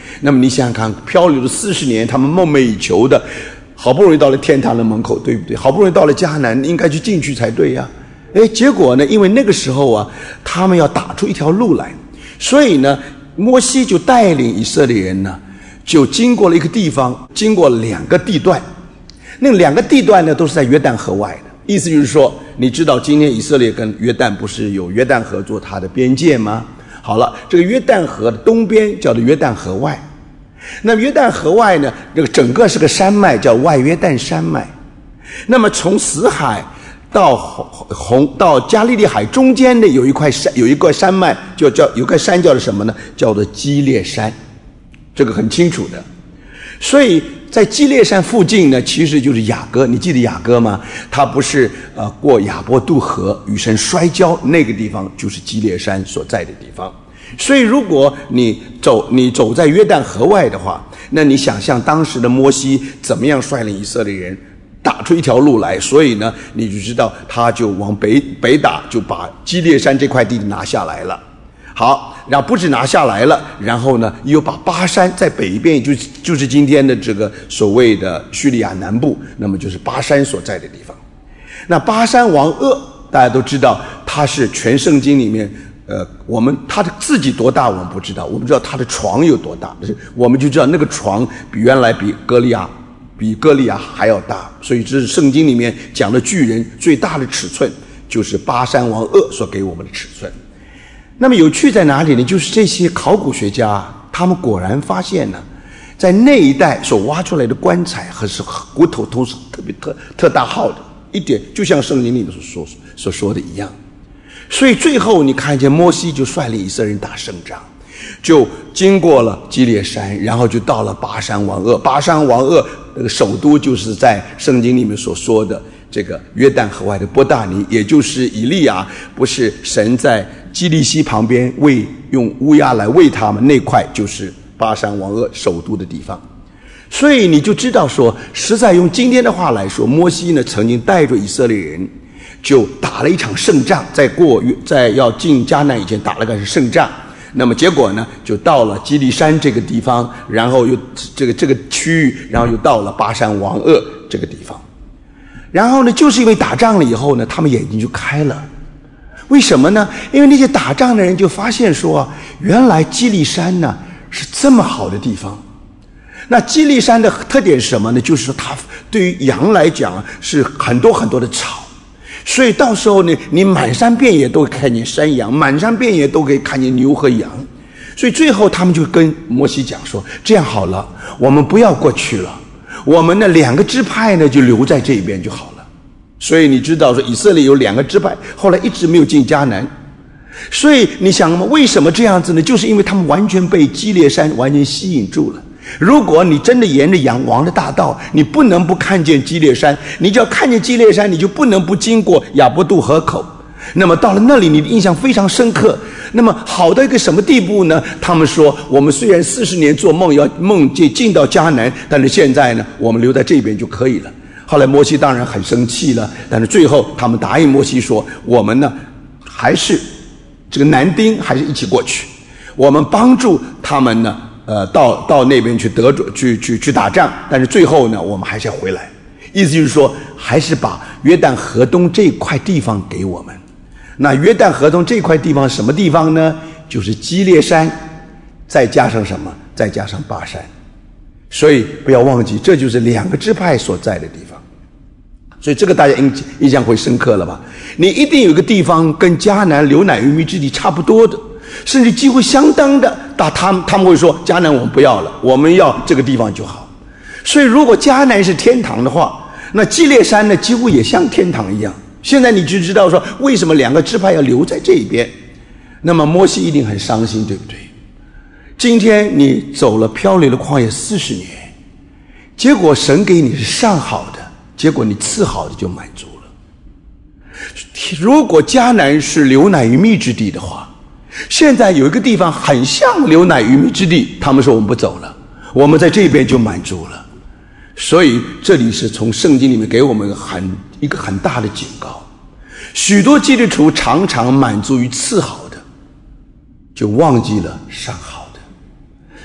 [SPEAKER 1] 那么你想想看，漂流了四十年，他们梦寐以求的，好不容易到了天堂的门口，对不对？好不容易到了迦南，应该去进去才对呀。哎，结果呢，因为那个时候啊，他们要打出一条路来，所以呢，摩西就带领以色列人呢，就经过了一个地方，经过两个地段。那两个地段呢，都是在约旦河外的。意思就是说，你知道今天以色列跟约旦不是有约旦河做它的边界吗？好了，这个约旦河的东边叫做约旦河外。那么约旦河外呢，这个整个是个山脉，叫外约旦山脉。那么从死海到红到加利利海中间的有一块山，有一个山脉，就叫有个山叫做什么呢？叫做基列山，这个很清楚的。所以在基列山附近呢，其实就是雅各，你记得雅各吗？他不是呃过亚伯渡河与神摔跤，那个地方就是基列山所在的地方。所以如果你走你走在约旦河外的话，那你想象当时的摩西怎么样率领以色列人打出一条路来，所以呢你就知道他就往北北打，就把基列山这块地拿下来了。好，然后不止拿下来了，然后呢又把巴山在北边，就就是今天的这个所谓的叙利亚南部，那么就是巴山所在的地方。那巴山王噩大家都知道，他是全圣经里面呃，我们他的自己多大我们不知道，我们知道他的床有多大，我们就知道那个床比原来比歌利亚比歌利亚还要大，所以这是圣经里面讲的巨人最大的尺寸，就是巴山王噩所给我们的尺寸。那么有趣在哪里呢？就是这些考古学家他们果然发现呢，在那一带所挖出来的棺材和是骨头都是特别特特大号的，一点就像圣经里面所说所说的一样。所以最后你看见摩西就率领以色列人打胜仗，就经过了基列山，然后就到了巴山王噩。巴山王噩那个首都就是在圣经里面所说的这个约旦河外的伯大尼，也就是以利亚不是神在基利西旁边喂用乌鸦来喂他们，那块就是巴山王噩首都的地方。所以你就知道说，实在用今天的话来说，摩西呢曾经带着以色列人就打了一场胜仗，在过在要进迦南以前打了个胜仗。那么结果呢，就到了基利山这个地方，然后又这个这个区域，然后又到了巴山王噩这个地方。然后呢，就是因为打仗了以后呢，他们眼睛就开了。为什么呢？因为那些打仗的人就发现说，原来基利山呢是这么好的地方。那基利山的特点是什么呢？就是说它对于羊来讲是很多很多的草，所以到时候呢，你满山遍野都可以看见山羊，满山遍野都可以看见牛和羊。所以最后他们就跟摩西讲说，这样好了，我们不要过去了，我们呢两个支派呢就留在这边就好了。所以你知道说以色列有两个支派，后来一直没有进迦南。所以你想嘛，为什么这样子呢？就是因为他们完全被基列山完全吸引住了。如果你真的沿着羊王的大道，你不能不看见基列山，你只要看见基列山，你就不能不经过亚伯渡河口。那么到了那里，你的印象非常深刻。那么好到一个什么地步呢？他们说，我们虽然四十年做梦要梦见进到迦南，但是现在呢，我们留在这边就可以了。后来摩西当然很生气了，但是最后他们答应摩西说，我们呢还是这个男丁还是一起过去，我们帮助他们呢呃到到那边去得去去去打仗，但是最后呢我们还是要回来。意思就是说，还是把约旦河东这块地方给我们。那约旦河东这块地方什么地方呢？就是基列山，再加上什么？再加上巴山。所以不要忘记，这就是两个支派所在的地方。所以这个大家印印象会深刻了吧？你一定有一个地方跟迦南流奶与蜜之地差不多的，甚至几乎相当的，但他们他们会说迦南我们不要了，我们要这个地方就好。所以如果迦南是天堂的话，那基列山呢几乎也像天堂一样。现在你就知道说为什么两个支派要留在这边。那么摩西一定很伤心，对不对？今天你走了漂流的旷野四十年，结果神给你是上好的，结果你次好的就满足了。如果迦南是流奶与蜜之地的话，现在有一个地方很像流奶与蜜之地，他们说我们不走了，我们在这边就满足了。所以这里是从圣经里面给我们很一个很大的警告。许多基督徒常常满足于次好的，就忘记了上好的。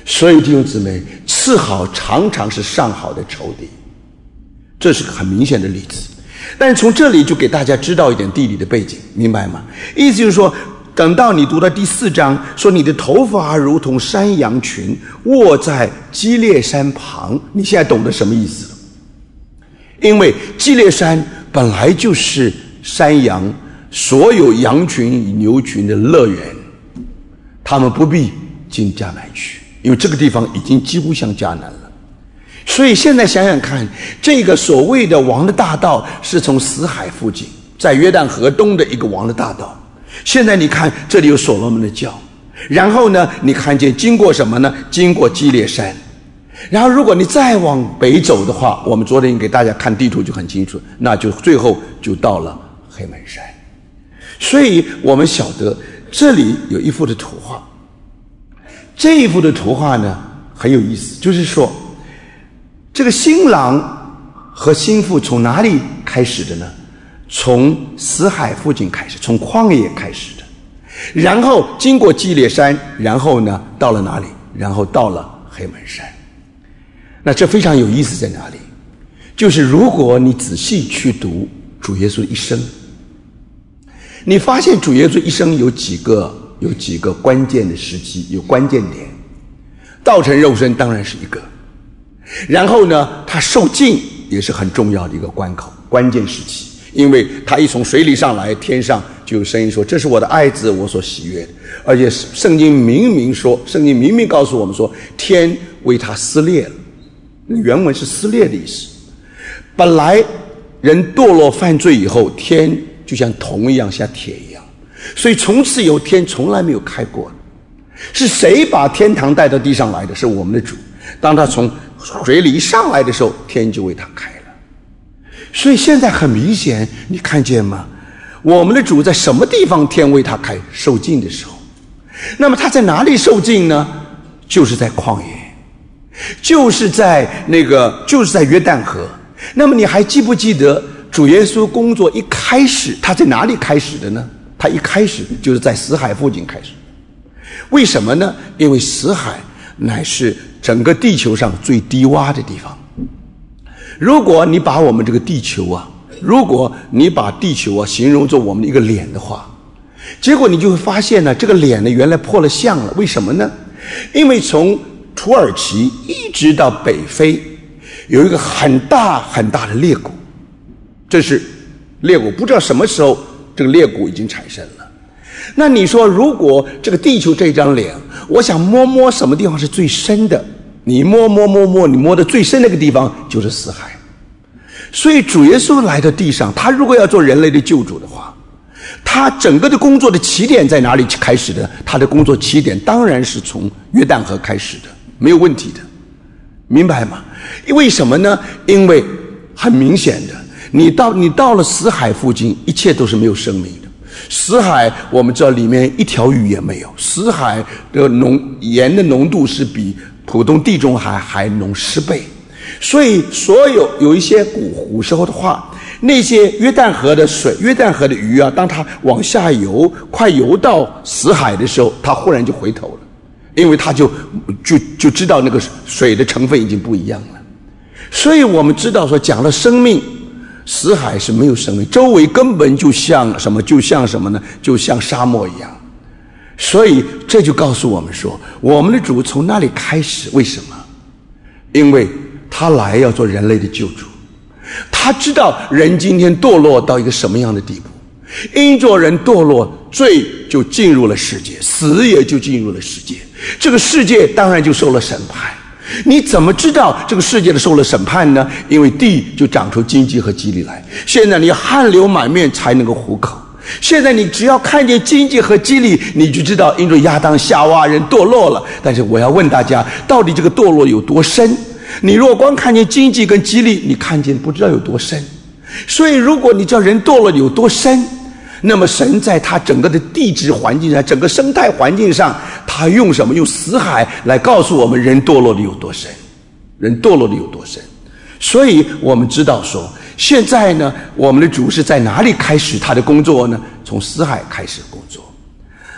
[SPEAKER 1] 所以弟兄姊妹，次好常常是上好的仇敌，这是个很明显的例子。但是从这里就给大家知道一点地理的背景，明白吗？意思就是说，等到你读到第四章，说你的头发如同山羊群卧在基列山旁，你现在懂得什么意思了？因为基列山本来就是山羊所有羊群与牛群的乐园，他们不必进迦南去，因为这个地方已经几乎像迦南了。所以现在想想看，这个所谓的王的大道是从死海附近，在约旦河东的一个王的大道。现在你看这里有所罗门的教，然后呢你看见经过什么呢？经过基列山，然后如果你再往北走的话，我们昨天给大家看地图就很清楚，那就最后就到了黑门山。所以我们晓得这里有一幅的图画，这一幅的图画呢很有意思，就是说这个新郎和新妇从哪里开始的呢？从死海附近开始，从旷野开始的，然后经过基列山，然后呢到了哪里？然后到了黑门山。那这非常有意思在哪里？就是如果你仔细去读主耶稣一生，你发现主耶稣一生有几个有几个关键的时期，有关键点。道成肉身当然是一个，然后呢他受浸也是很重要的一个关口，关键时期。因为他一从水里上来，天上就有声音说，这是我的爱子，我所喜悦的。而且圣经明明说，圣经明明告诉我们说，天为他撕裂了，原文是撕裂的意思。本来人堕落犯罪以后，天就像铜一样，像铁一样，所以从此以后天从来没有开过。是谁把天堂带到地上来的？是我们的主。当他从水里一上来的时候，天就为他开了。所以现在很明显，你看见吗？我们的主在什么地方天为他开？受浸的时候。那么他在哪里受浸呢？就是在旷野，就是在那个就是在约旦河。那么你还记不记得主耶稣工作一开始他在哪里开始的呢？他一开始就是在死海附近开始。为什么呢？因为死海乃是整个地球上最低洼的地方。如果你把我们这个地球啊，如果你把地球啊形容作我们的一个脸的话，结果你就会发现呢，这个脸呢原来破了相了。为什么呢？因为从土耳其一直到北非，有一个很大很大的裂谷，这是裂谷，不知道什么时候这个裂谷已经产生了。那你说，如果这个地球这张脸，我想摸摸什么地方是最深的，你摸摸摸摸，你摸的最深那个地方就是死海。所以主耶稣来到地上，他如果要做人类的救主的话，他整个的工作的起点在哪里开始的？他的工作起点当然是从约旦河开始的，没有问题的，明白吗？为什么呢？因为很明显的，你到你到了死海附近，一切都是没有生命的。死海我们知道里面一条鱼也没有，死海的浓盐的浓度是比普通地中海还浓十倍。所以所有有一些古古时候的话，那些约旦河的水，约旦河的鱼啊，当它往下游，快游到死海的时候，它忽然就回头了，因为它就就就知道那个水的成分已经不一样了。所以我们知道说，讲了生命，死海是没有生命，周围根本就像什么？就像什么呢？就像沙漠一样。所以这就告诉我们说，我们的主从那里开始。为什么？因为他来要做人类的救主，他知道人今天堕落到一个什么样的地步，因着人堕落，罪就进入了世界，死也就进入了世界，这个世界当然就受了审判。你怎么知道这个世界的受了审判呢？因为地就长出荆棘和蒺藜来，现在你汗流满面才能够糊口。现在你只要看见荆棘和蒺藜，你就知道因着亚当夏娃人堕落了。但是我要问大家，到底这个堕落有多深？你若光看见荆棘跟蒺藜，你看见不知道有多深。所以如果你知道人堕落有多深，那么神在他整个的地质环境上，整个生态环境上，他用什么？用死海来告诉我们人堕落的有多深，人堕落的有多深。所以我们知道说，现在呢，我们的主是在哪里开始他的工作呢？从死海开始工作。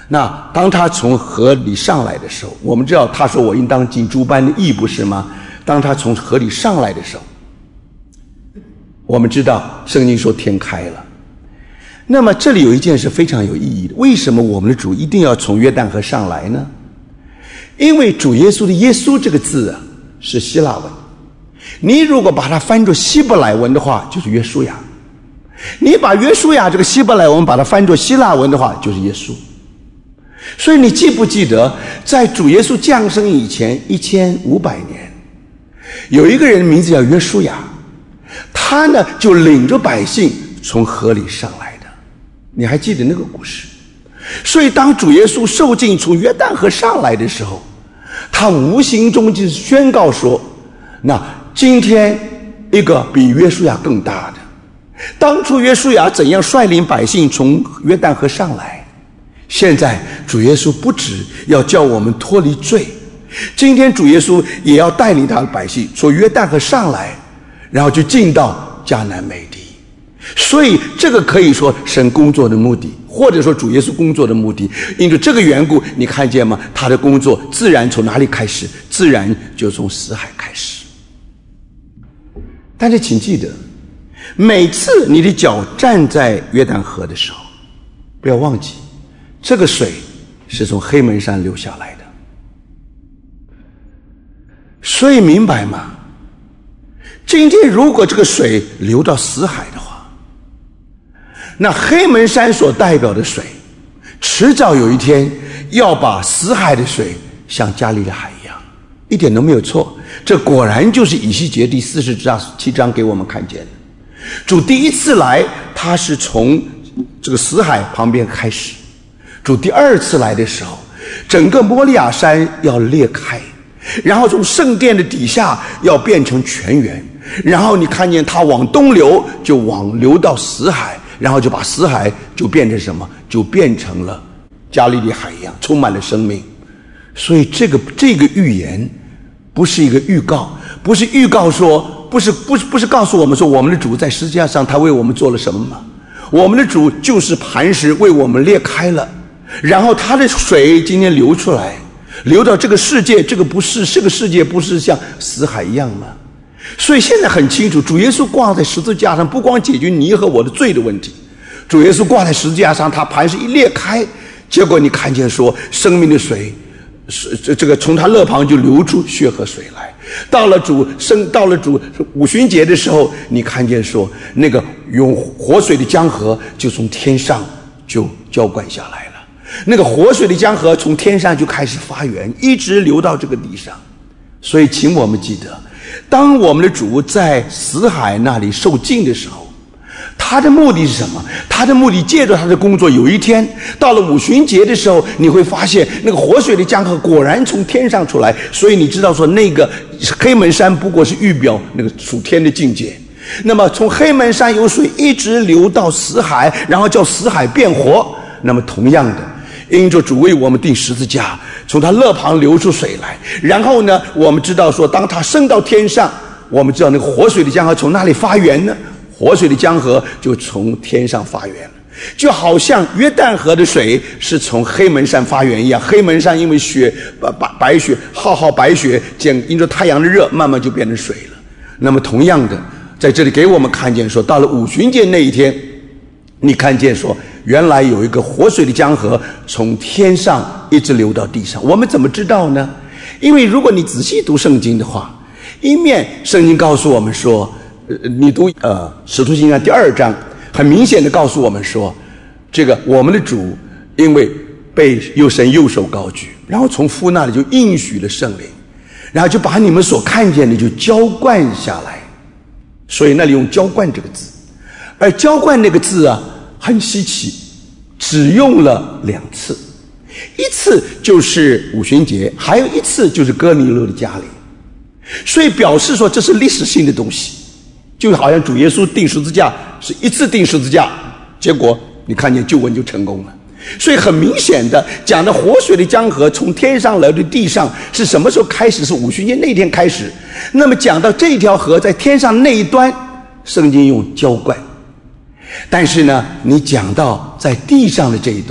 [SPEAKER 1] 那当他从河里上来的时候，我们知道他说我应当尽诸般的义，不是吗？当他从河里上来的时候，我们知道圣经说天开了。那么这里有一件事非常有意义的，为什么我们的主一定要从约旦河上来呢？因为主耶稣的耶稣这个字啊是希腊文，你如果把它翻作希伯来文的话就是约书亚，你把约书亚这个希伯来文把它翻作希腊文的话就是耶稣。所以你记不记得在主耶稣降生以前一千五百年，有一个人名字叫约书亚，他呢就领着百姓从河里上来的，你还记得那个故事？所以当主耶稣受尽从约旦河上来的时候，他无形中就是宣告说，那今天一个比约书亚更大的，当初约书亚怎样率领百姓从约旦河上来，现在主耶稣不只要叫我们脱离罪，今天主耶稣也要带领他的百姓从约旦河上来，然后就进到迦南美地。所以这个可以说神工作的目的，或者说主耶稣工作的目的。因着这个缘故，你看见吗？他的工作自然从哪里开始？自然就从死海开始。但是请记得，每次你的脚站在约旦河的时候，不要忘记这个水是从黑门山流下来的。所以明白吗？今天如果这个水流到死海的话，那黑门山所代表的水迟早有一天要把死海的水像加利利海一样，一点都没有错。这果然就是以西结第四十七章给我们看见的。主第一次来，他是从这个死海旁边开始。主第二次来的时候，整个摩利亚山要裂开，然后从圣殿的底下要变成泉源，然后你看见它往东流，就往流到死海，然后就把死海就变成什么？就变成了加利利海一样，充满了生命。所以这个这个预言不是一个预告，不是预告说，不是不是不是告诉我们说我们的主在十字架上他为我们做了什么吗？我们的主就是磐石为我们裂开了，然后他的水今天流出来，流到这个世界，这个不是这个世界不是像死海一样吗？所以现在很清楚，主耶稣挂在十字架上，不光解决你和我的罪的问题，主耶稣挂在十字架上，他磐石一裂开，结果你看见说生命的水这这个从他肋旁就流出血和水来。到了主生到了主五旬节的时候，你看见说那个用活水的江河就从天上就浇灌下来了，那个活水的江河从天上就开始发源，一直流到这个地上。所以请我们记得，当我们的主在死海那里受尽的时候，他的目的是什么？他的目的借着他的工作，有一天到了五旬节的时候，你会发现那个活水的江河果然从天上出来。所以你知道说那个黑门山不过是预表那个属天的境界。那么从黑门山有水一直流到死海，然后叫死海变活。那么同样的，因着主为我们钉十字架，从他肋旁流出水来，然后呢我们知道说当他升到天上，我们知道那个活水的江河从哪里发源呢？活水的江河就从天上发源了，就好像约旦河的水是从黑门山发源一样。黑门山因为雪白白雪浩浩白雪，因着太阳的热慢慢就变成水了。那么同样的，在这里给我们看见说，到了五旬节那一天，你看见说原来有一个活水的江河从天上一直流到地上。我们怎么知道呢？因为如果你仔细读圣经的话，一面圣经告诉我们说，你读呃使徒行传第二章，很明显的告诉我们说，这个我们的主因为被右神右手高举，然后从父那里就应许了圣灵，然后就把你们所看见的就浇灌下来。所以那里用浇灌这个字，而浇灌那个字啊很稀奇，只用了两次，一次就是五旬节，还有一次就是哥尼流的家里。所以表示说这是历史性的东西，就好像主耶稣钉十字架是一次钉十字架，结果你看见救恩就成功了。所以很明显的讲的活水的江河从天上来到地上是什么时候开始？是五旬节那天开始。那么讲到这条河在天上那一端，圣经用浇灌。但是呢，你讲到在地上的这一端，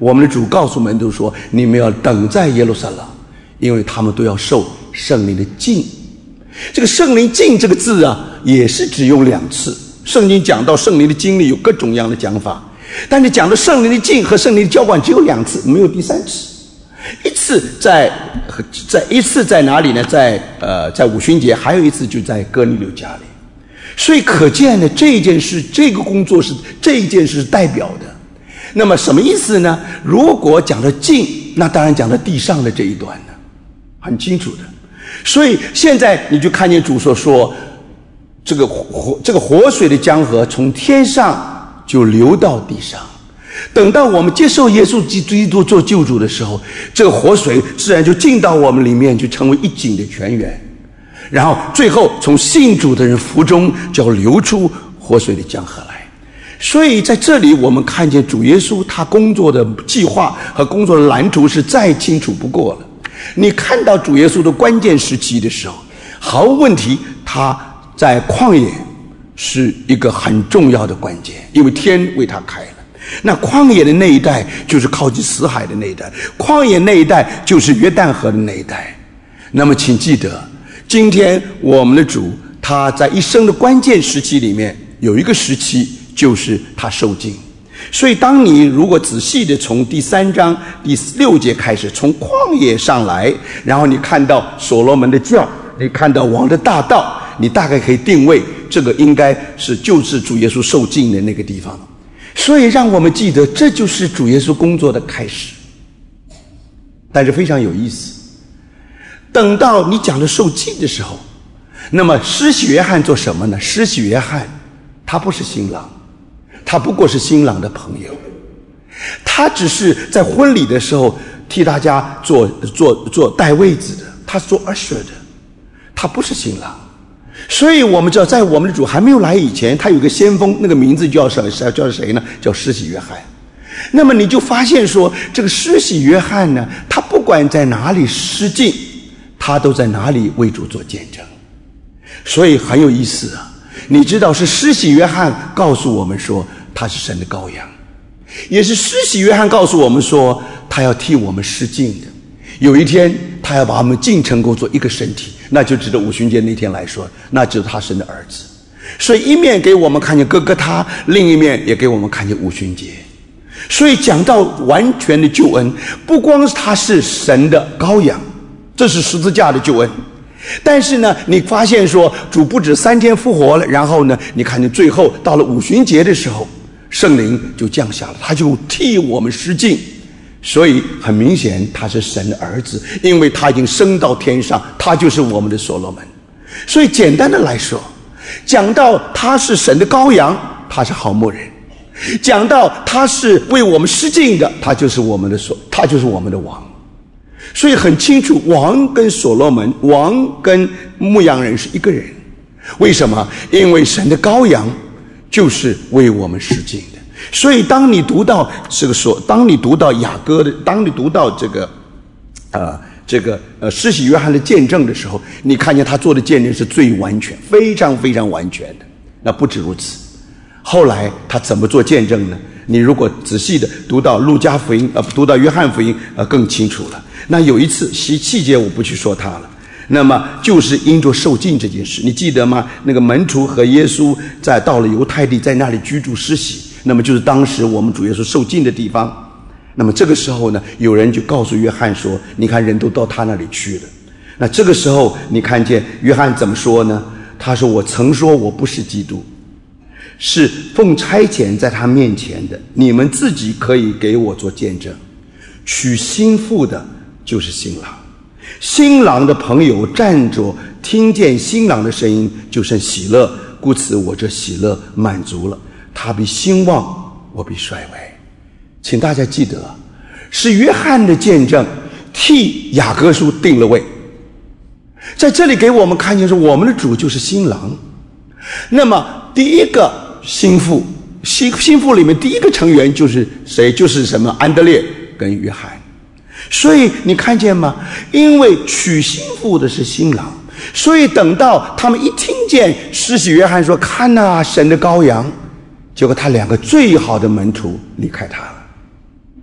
[SPEAKER 1] 我们的主告诉门徒说，你们要等在耶路撒冷，因为他们都要受圣灵的浸。这个圣灵浸这个字啊，也是只用两次。圣经讲到圣灵的经历有各种样的讲法，但是讲到圣灵的浸和圣灵的浇灌只有两次，没有第三次。一次在在一次在哪里呢？在呃在五旬节，还有一次就在哥尼流家里。所以可见呢，这件事这个工作是这一件事是代表的。那么什么意思呢？如果讲到浸，那当然讲到地上的这一段呢，很清楚的。所以现在你就看见主所说，这个活这个活水的江河从天上就流到地上。等到我们接受耶稣基督做救主的时候，这个活水自然就进到我们里面，就成为一井的泉源，然后最后从信主的人腹中就要流出活水的江河来。所以在这里我们看见主耶稣他工作的计划和工作的蓝图是再清楚不过了。你看到主耶稣的关键时期的时候，毫无问题他在旷野是一个很重要的关键，因为天为他开了。那旷野的那一带就是靠近死海的那一带，旷野那一带就是约旦河的那一带。那么请记得，今天我们的主他在一生的关键时期里面有一个时期就是他受尽。所以当你如果仔细的从第三章第六节开始，从旷野上来，然后你看到所罗门的教，你看到王的大道，你大概可以定位这个应该是就是主耶稣受尽的那个地方。所以让我们记得，这就是主耶稣工作的开始。但是非常有意思，等到你讲的受尽的时候，那么施洗约翰做什么呢？施洗约翰他不是新郎，他不过是新郎的朋友，他只是在婚礼的时候替大家做做做带位子的，他是做 usher 的，他不是新郎。所以我们知道，在我们的主还没有来以前，他有个先锋，那个名字叫什么？叫谁呢？叫施洗约翰。那么你就发现说，这个施洗约翰呢，他不管在哪里施浸，他都在哪里为主做见证。所以很有意思啊！你知道是施洗约翰告诉我们说他是神的羔羊，也是施洗约翰告诉我们说他要替我们施浸的。有一天他要把我们尽成构做一个身体，那就指着五旬节那天来说，那就是他生的儿子。所以一面给我们看见哥哥他，另一面也给我们看见五旬节。所以讲到完全的救恩，不光是他是神的羔羊，这是十字架的救恩，但是呢你发现说主不止三天复活了，然后呢你看见最后到了五旬节的时候，圣灵就降下了，他就替我们施浸。所以很明显他是神的儿子，因为他已经升到天上，他就是我们的所罗门。所以简单的来说，讲到他是神的羔羊，他是好牧人；讲到他是为我们施浸的，他就是我们的所，他就是我们的王。所以很清楚，王跟所罗门，王跟牧羊人是一个人。为什么？因为神的羔羊就是为我们施浸的。所以当你读到这个说，当你读到雅歌的，当你读到这个呃这个呃施洗约翰的见证的时候，你看见他做的见证是最完全，非常非常完全的。那不止如此，后来他怎么做见证呢？你如果仔细的读到路加福音，呃读到约翰福音，呃更清楚了。那有一次细细节我不去说它了，那么就是因着受浸这件事，你记得吗？那个门徒和耶稣在到了犹太地，在那里居住施洗，那么就是当时我们主耶稣受浸的地方。那么这个时候呢，有人就告诉约翰说，你看人都到他那里去了。那这个时候你看见约翰怎么说呢？他说，我曾说我不是基督，是奉差遣在他面前的，你们自己可以给我做见证。娶新妇的就是新郎，新郎的朋友站着听见新郎的声音就生喜乐，故此我这喜乐满足了，他必兴旺，我必衰微。请大家记得，是约翰的见证替雅各书定了位。在这里给我们看见说，我们的主就是新郎。那么第一个新妇，新新妇里面第一个成员就是谁？就是什么？安德烈跟约翰。所以你看见吗？因为娶新妇的是新郎，所以等到他们一听见施洗约翰说看啊，神的羔羊，结果他两个最好的门徒离开他了。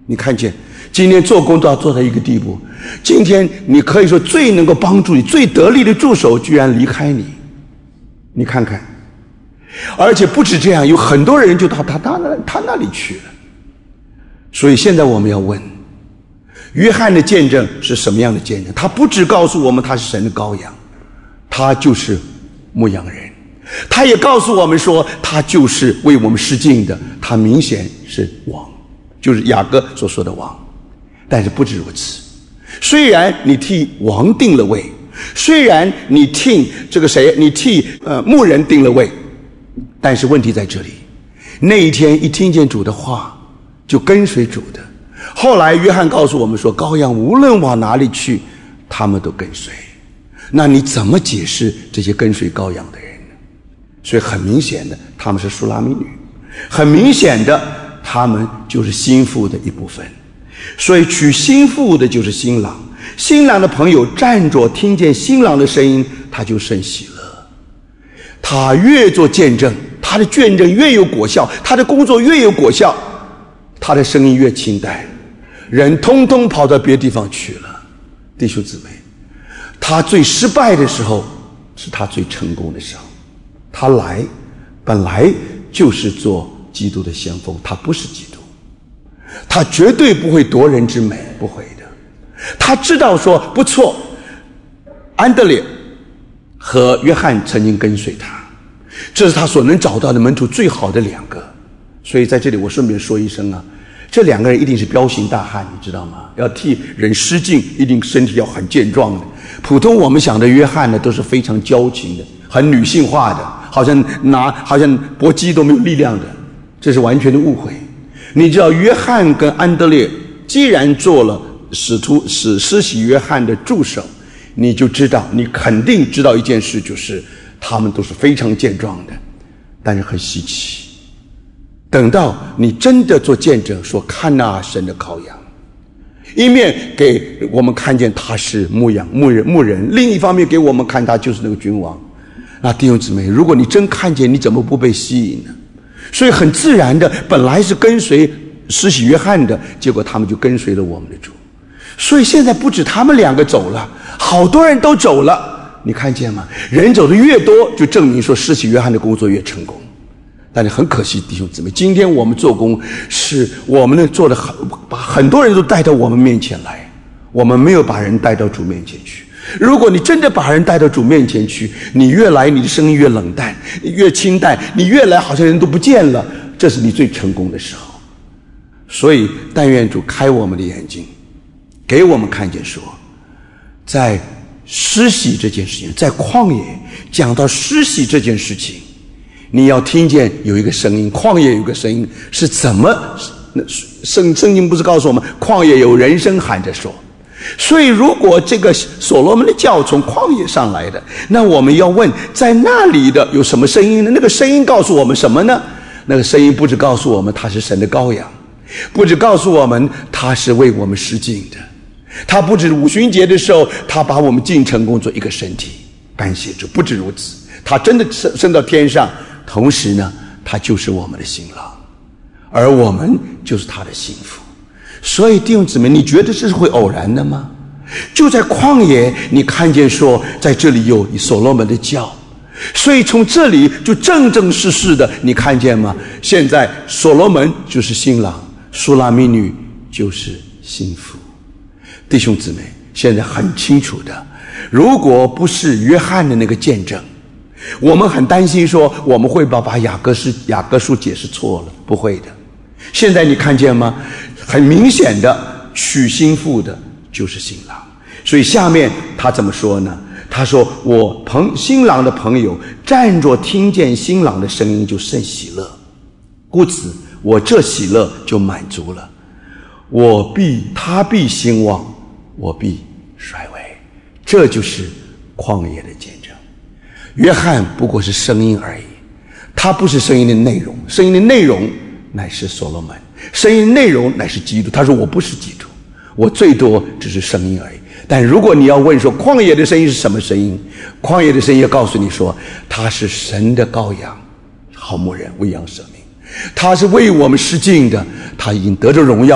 [SPEAKER 1] 你看见今天做工都要做到一个地步，今天你可以说最能够帮助你最得力的助手居然离开你，你看看。而且不止这样，有很多人就到他他那他那里去了。所以现在我们要问，约翰的见证是什么样的见证？他不只告诉我们他是神的羔羊，他就是牧羊人，他也告诉我们说他就是为我们施尽的，他明显是王，就是雅各所说的王。但是不止如此，虽然你替王定了位，虽然你替这个谁你替呃牧人定了位，但是问题在这里，那一天一听见主的话就跟随主的。后来约翰告诉我们说，羔羊无论往哪里去他们都跟随。那你怎么解释这些跟随羔羊的人呢？所以很明显的他们是书拉密女，很明显的他们就是新妇的一部分。所以娶新妇的就是新郎，新郎的朋友站着听见新郎的声音，他就甚喜乐。他越做见证，他的见证越有果效，他的工作越有果效，他的声音越清淡，人通通跑到别的地方去了。弟兄姊妹，他最失败的时候是他最成功的时候。他来本来就是做基督的先锋，他不是基督，他绝对不会夺人之美，不会的。他知道说不错，安德烈和约翰曾经跟随他，这是他所能找到的门徒最好的两个。所以在这里我顺便说一声啊，这两个人一定是彪形大汉，你知道吗？要替人施尽，一定身体要很健壮的。普通我们想的约翰呢，都是非常娇情的，很女性化的，好像拿好像搏击都没有力量的，这是完全的误会。你知道约翰跟安德烈既然做了使徒使施洗约翰的助手，你就知道，你肯定知道一件事，就是他们都是非常健壮的。但是很稀奇，等到你真的做见证说看那神的羔羊，一面给我们看见他是牧羊牧人牧人，另一方面给我们看他就是那个君王。那弟兄姊妹，如果你真看见，你怎么不被吸引呢？所以很自然的，本来是跟随施洗约翰的，结果他们就跟随了我们的主。所以现在不止他们两个走了，好多人都走了，你看见吗？人走的越多，就证明说施洗约翰的工作越成功。但是很可惜，弟兄姊妹，今天我们做工是我们呢做的很，把很多人都带到我们面前来，我们没有把人带到主面前去。如果你真的把人带到主面前去，你越来你的声音越冷淡，越清淡，你越来好像人都不见了，这是你最成功的时候。所以但愿主开我们的眼睛，给我们看见说，在施洗这件事情，在旷野讲到施洗这件事情，你要听见有一个声音，旷野有一个声音是怎么，圣圣经不是告诉我们旷野有人声喊着说。所以如果这个所罗门的教从旷野上来的，那我们要问在那里的有什么声音呢？那个声音告诉我们什么呢？那个声音不只告诉我们他是神的羔羊，不只告诉我们他是为我们施尽的，他不止五旬节的时候他把我们进城工作一个身体，感谢主。不止如此，他真的升升到天上，同时呢他就是我们的新郎，而我们就是他的新妇。所以弟兄姊妹，你觉得这是会偶然的吗？就在旷野你看见说在这里有所罗门的教，所以从这里就正正式式的你看见吗？现在所罗门就是新郎，书拉密女就是新妇。弟兄姊妹，现在很清楚的，如果不是约翰的那个见证，我们很担心说我们会把把雅各书雅各书解释错了，不会的。现在你看见吗？很明显的，娶新妇的就是新郎。所以下面他怎么说呢？他说我朋新郎的朋友站着听见新郎的声音就甚喜乐，故此我这喜乐就满足了，我必他必兴旺，我必衰微。这就是旷野的见证。约翰不过是声音而已，他不是声音的内容，声音的内容乃是所罗门，声音内容乃是基督。他说我不是基督，我最多只是声音而已。但如果你要问说旷野的声音是什么声音，旷野的声音要告诉你说他是神的羔羊，好牧人为羊舍命，他是为我们施尽的，他已经得着荣耀，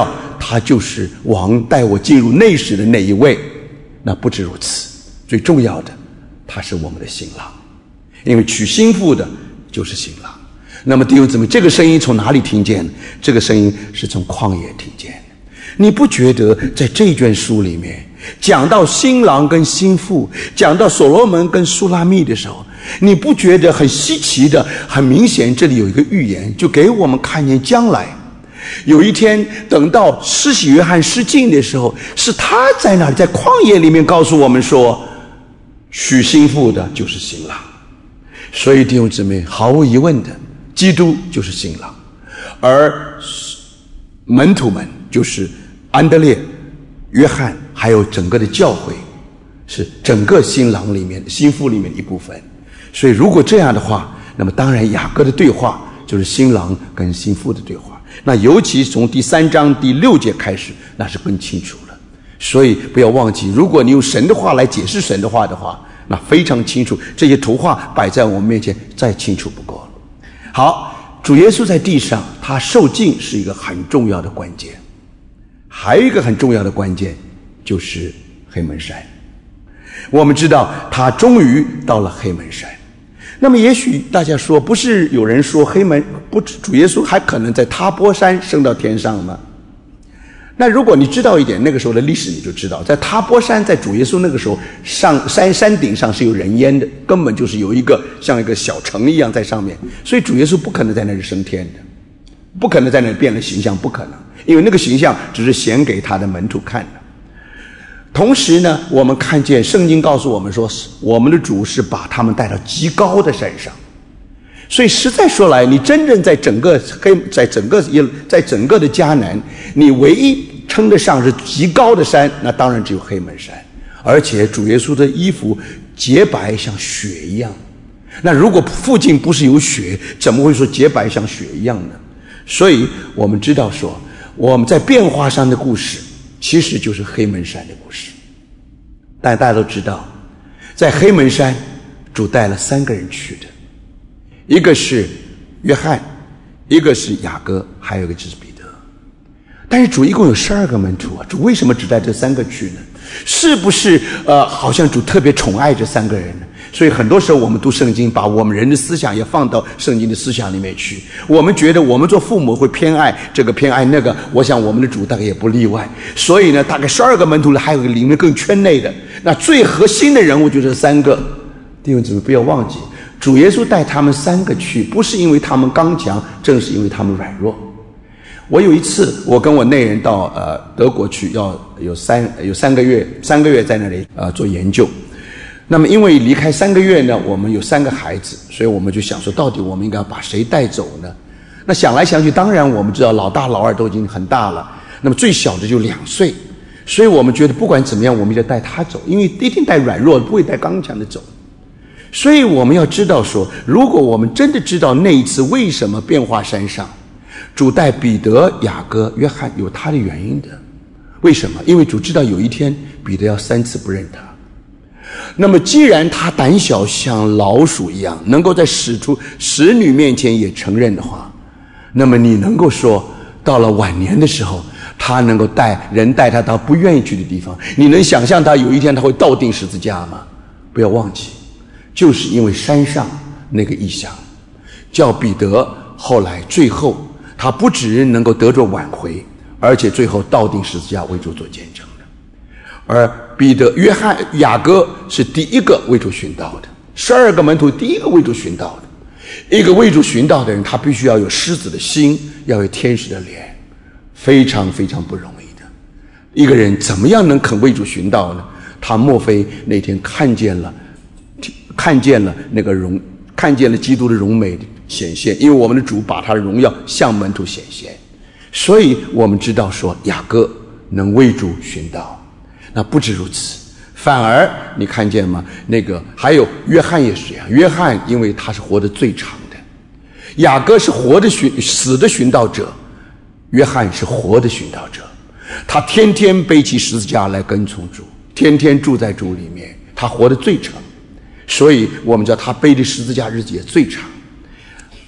[SPEAKER 1] 他就是王带我进入内室的那一位。那不止如此，最重要的，他是我们的新郎，因为娶新妇的就是新郎。那么弟兄姊妹，这个声音从哪里听见？这个声音是从旷野听见的。你不觉得在这卷书里面讲到新郎跟新妇，讲到所罗门跟苏拉密的时候，你不觉得很稀奇的？很明显这里有一个预言，就给我们看见将来有一天，等到施洗约翰施浸的时候，是他在那里在旷野里面告诉我们说，娶新妇的就是新郎。所以弟兄姊妹，毫无疑问的，基督就是新郎，而门徒们就是安德烈、约翰，还有整个的教会，是整个新郎里面新妇里面的一部分。所以如果这样的话，那么当然雅各的对话就是新郎跟新妇的对话。那尤其从第三章第六节开始，那是更清楚了。所以不要忘记，如果你用神的话来解释神的话的话，那非常清楚，这些图画摆在我们面前再清楚不过了。好，主耶稣在地上他受浸是一个很重要的关键，还有一个很重要的关键就是黑门山。我们知道他终于到了黑门山。那么也许大家说，不是有人说黑门不主耶稣还可能在他波山升到天上吗？那如果你知道一点那个时候的历史，你就知道在他波山，在主耶稣那个时候上山山顶上是有人烟的，根本就是有一个像一个小城一样在上面，所以主耶稣不可能在那里升天的，不可能在那里变了形象，不可能，因为那个形象只是显给他的门徒看的。同时呢，我们看见圣经告诉我们说，我们的主是把他们带到极高的山上。所以实在说来，你真正在整个黑在整个在整个的迦南，你唯一称得上是极高的山，那当然只有黑门山。而且主耶稣的衣服洁白像雪一样，那如果附近不是有雪，怎么会说洁白像雪一样呢？所以我们知道说，我们在变化山的故事其实就是黑门山的故事。但大家都知道，在黑门山主带了三个人去的，一个是约翰，一个是雅各，还有一个就是彼得。但是主一共有十二个门徒啊，主为什么只带这三个去呢？是不是呃，好像主特别宠爱这三个人呢？所以很多时候我们读圣经，把我们人的思想也放到圣经的思想里面去。我们觉得我们做父母会偏爱这个偏爱那个，我想我们的主大概也不例外。所以呢，大概十二个门徒里还有一个里面更圈内的，那最核心的人物就是三个。弟兄姊妹不要忘记，主耶稣带他们三个去，不是因为他们刚强，正是因为他们软弱。我有一次，我跟我内人到呃德国去，要有三有三个月，三个月在那里呃做研究。那么因为离开三个月呢，我们有三个孩子，所以我们就想说，到底我们应该把谁带走呢？那想来想去，当然我们知道老大老二都已经很大了，那么最小的就两岁，所以我们觉得不管怎么样，我们就带他走，因为一定带软弱的，不会带刚强的走。所以我们要知道说，如果我们真的知道那一次为什么变化山上主带彼得、雅各、约翰，有他的原因的。为什么？因为主知道有一天彼得要三次不认他。那么既然他胆小像老鼠一样，能够在使徒使女面前也承认的话，那么你能够说到了晚年的时候，他能够带人带他到不愿意去的地方，你能想象他有一天他会倒钉十字架吗？不要忘记，就是因为山上那个异象，叫彼得后来最后他不只能够得着挽回，而且最后倒钉十字架为主做见证的。而彼得、约翰、雅各是第一个为主寻道的，十二个门徒第一个为主寻道的。一个为主寻道的人，他必须要有狮子的心，要有天使的脸，非常非常不容易的。一个人怎么样能肯为主寻道呢？他莫非那天看见了看见了那个荣看见了基督的荣美显现，因为我们的主把他的荣耀向门徒显现，所以我们知道说雅各能为主寻道。那不止如此，反而你看见吗？那个还有约翰也是这样，约翰因为他是活得最长的，雅各是活的寻死的寻道者，约翰是活的寻道者，他天天背起十字架来跟从主，天天住在主里面，他活得最长，所以我们知道他背的十字架日子也最长。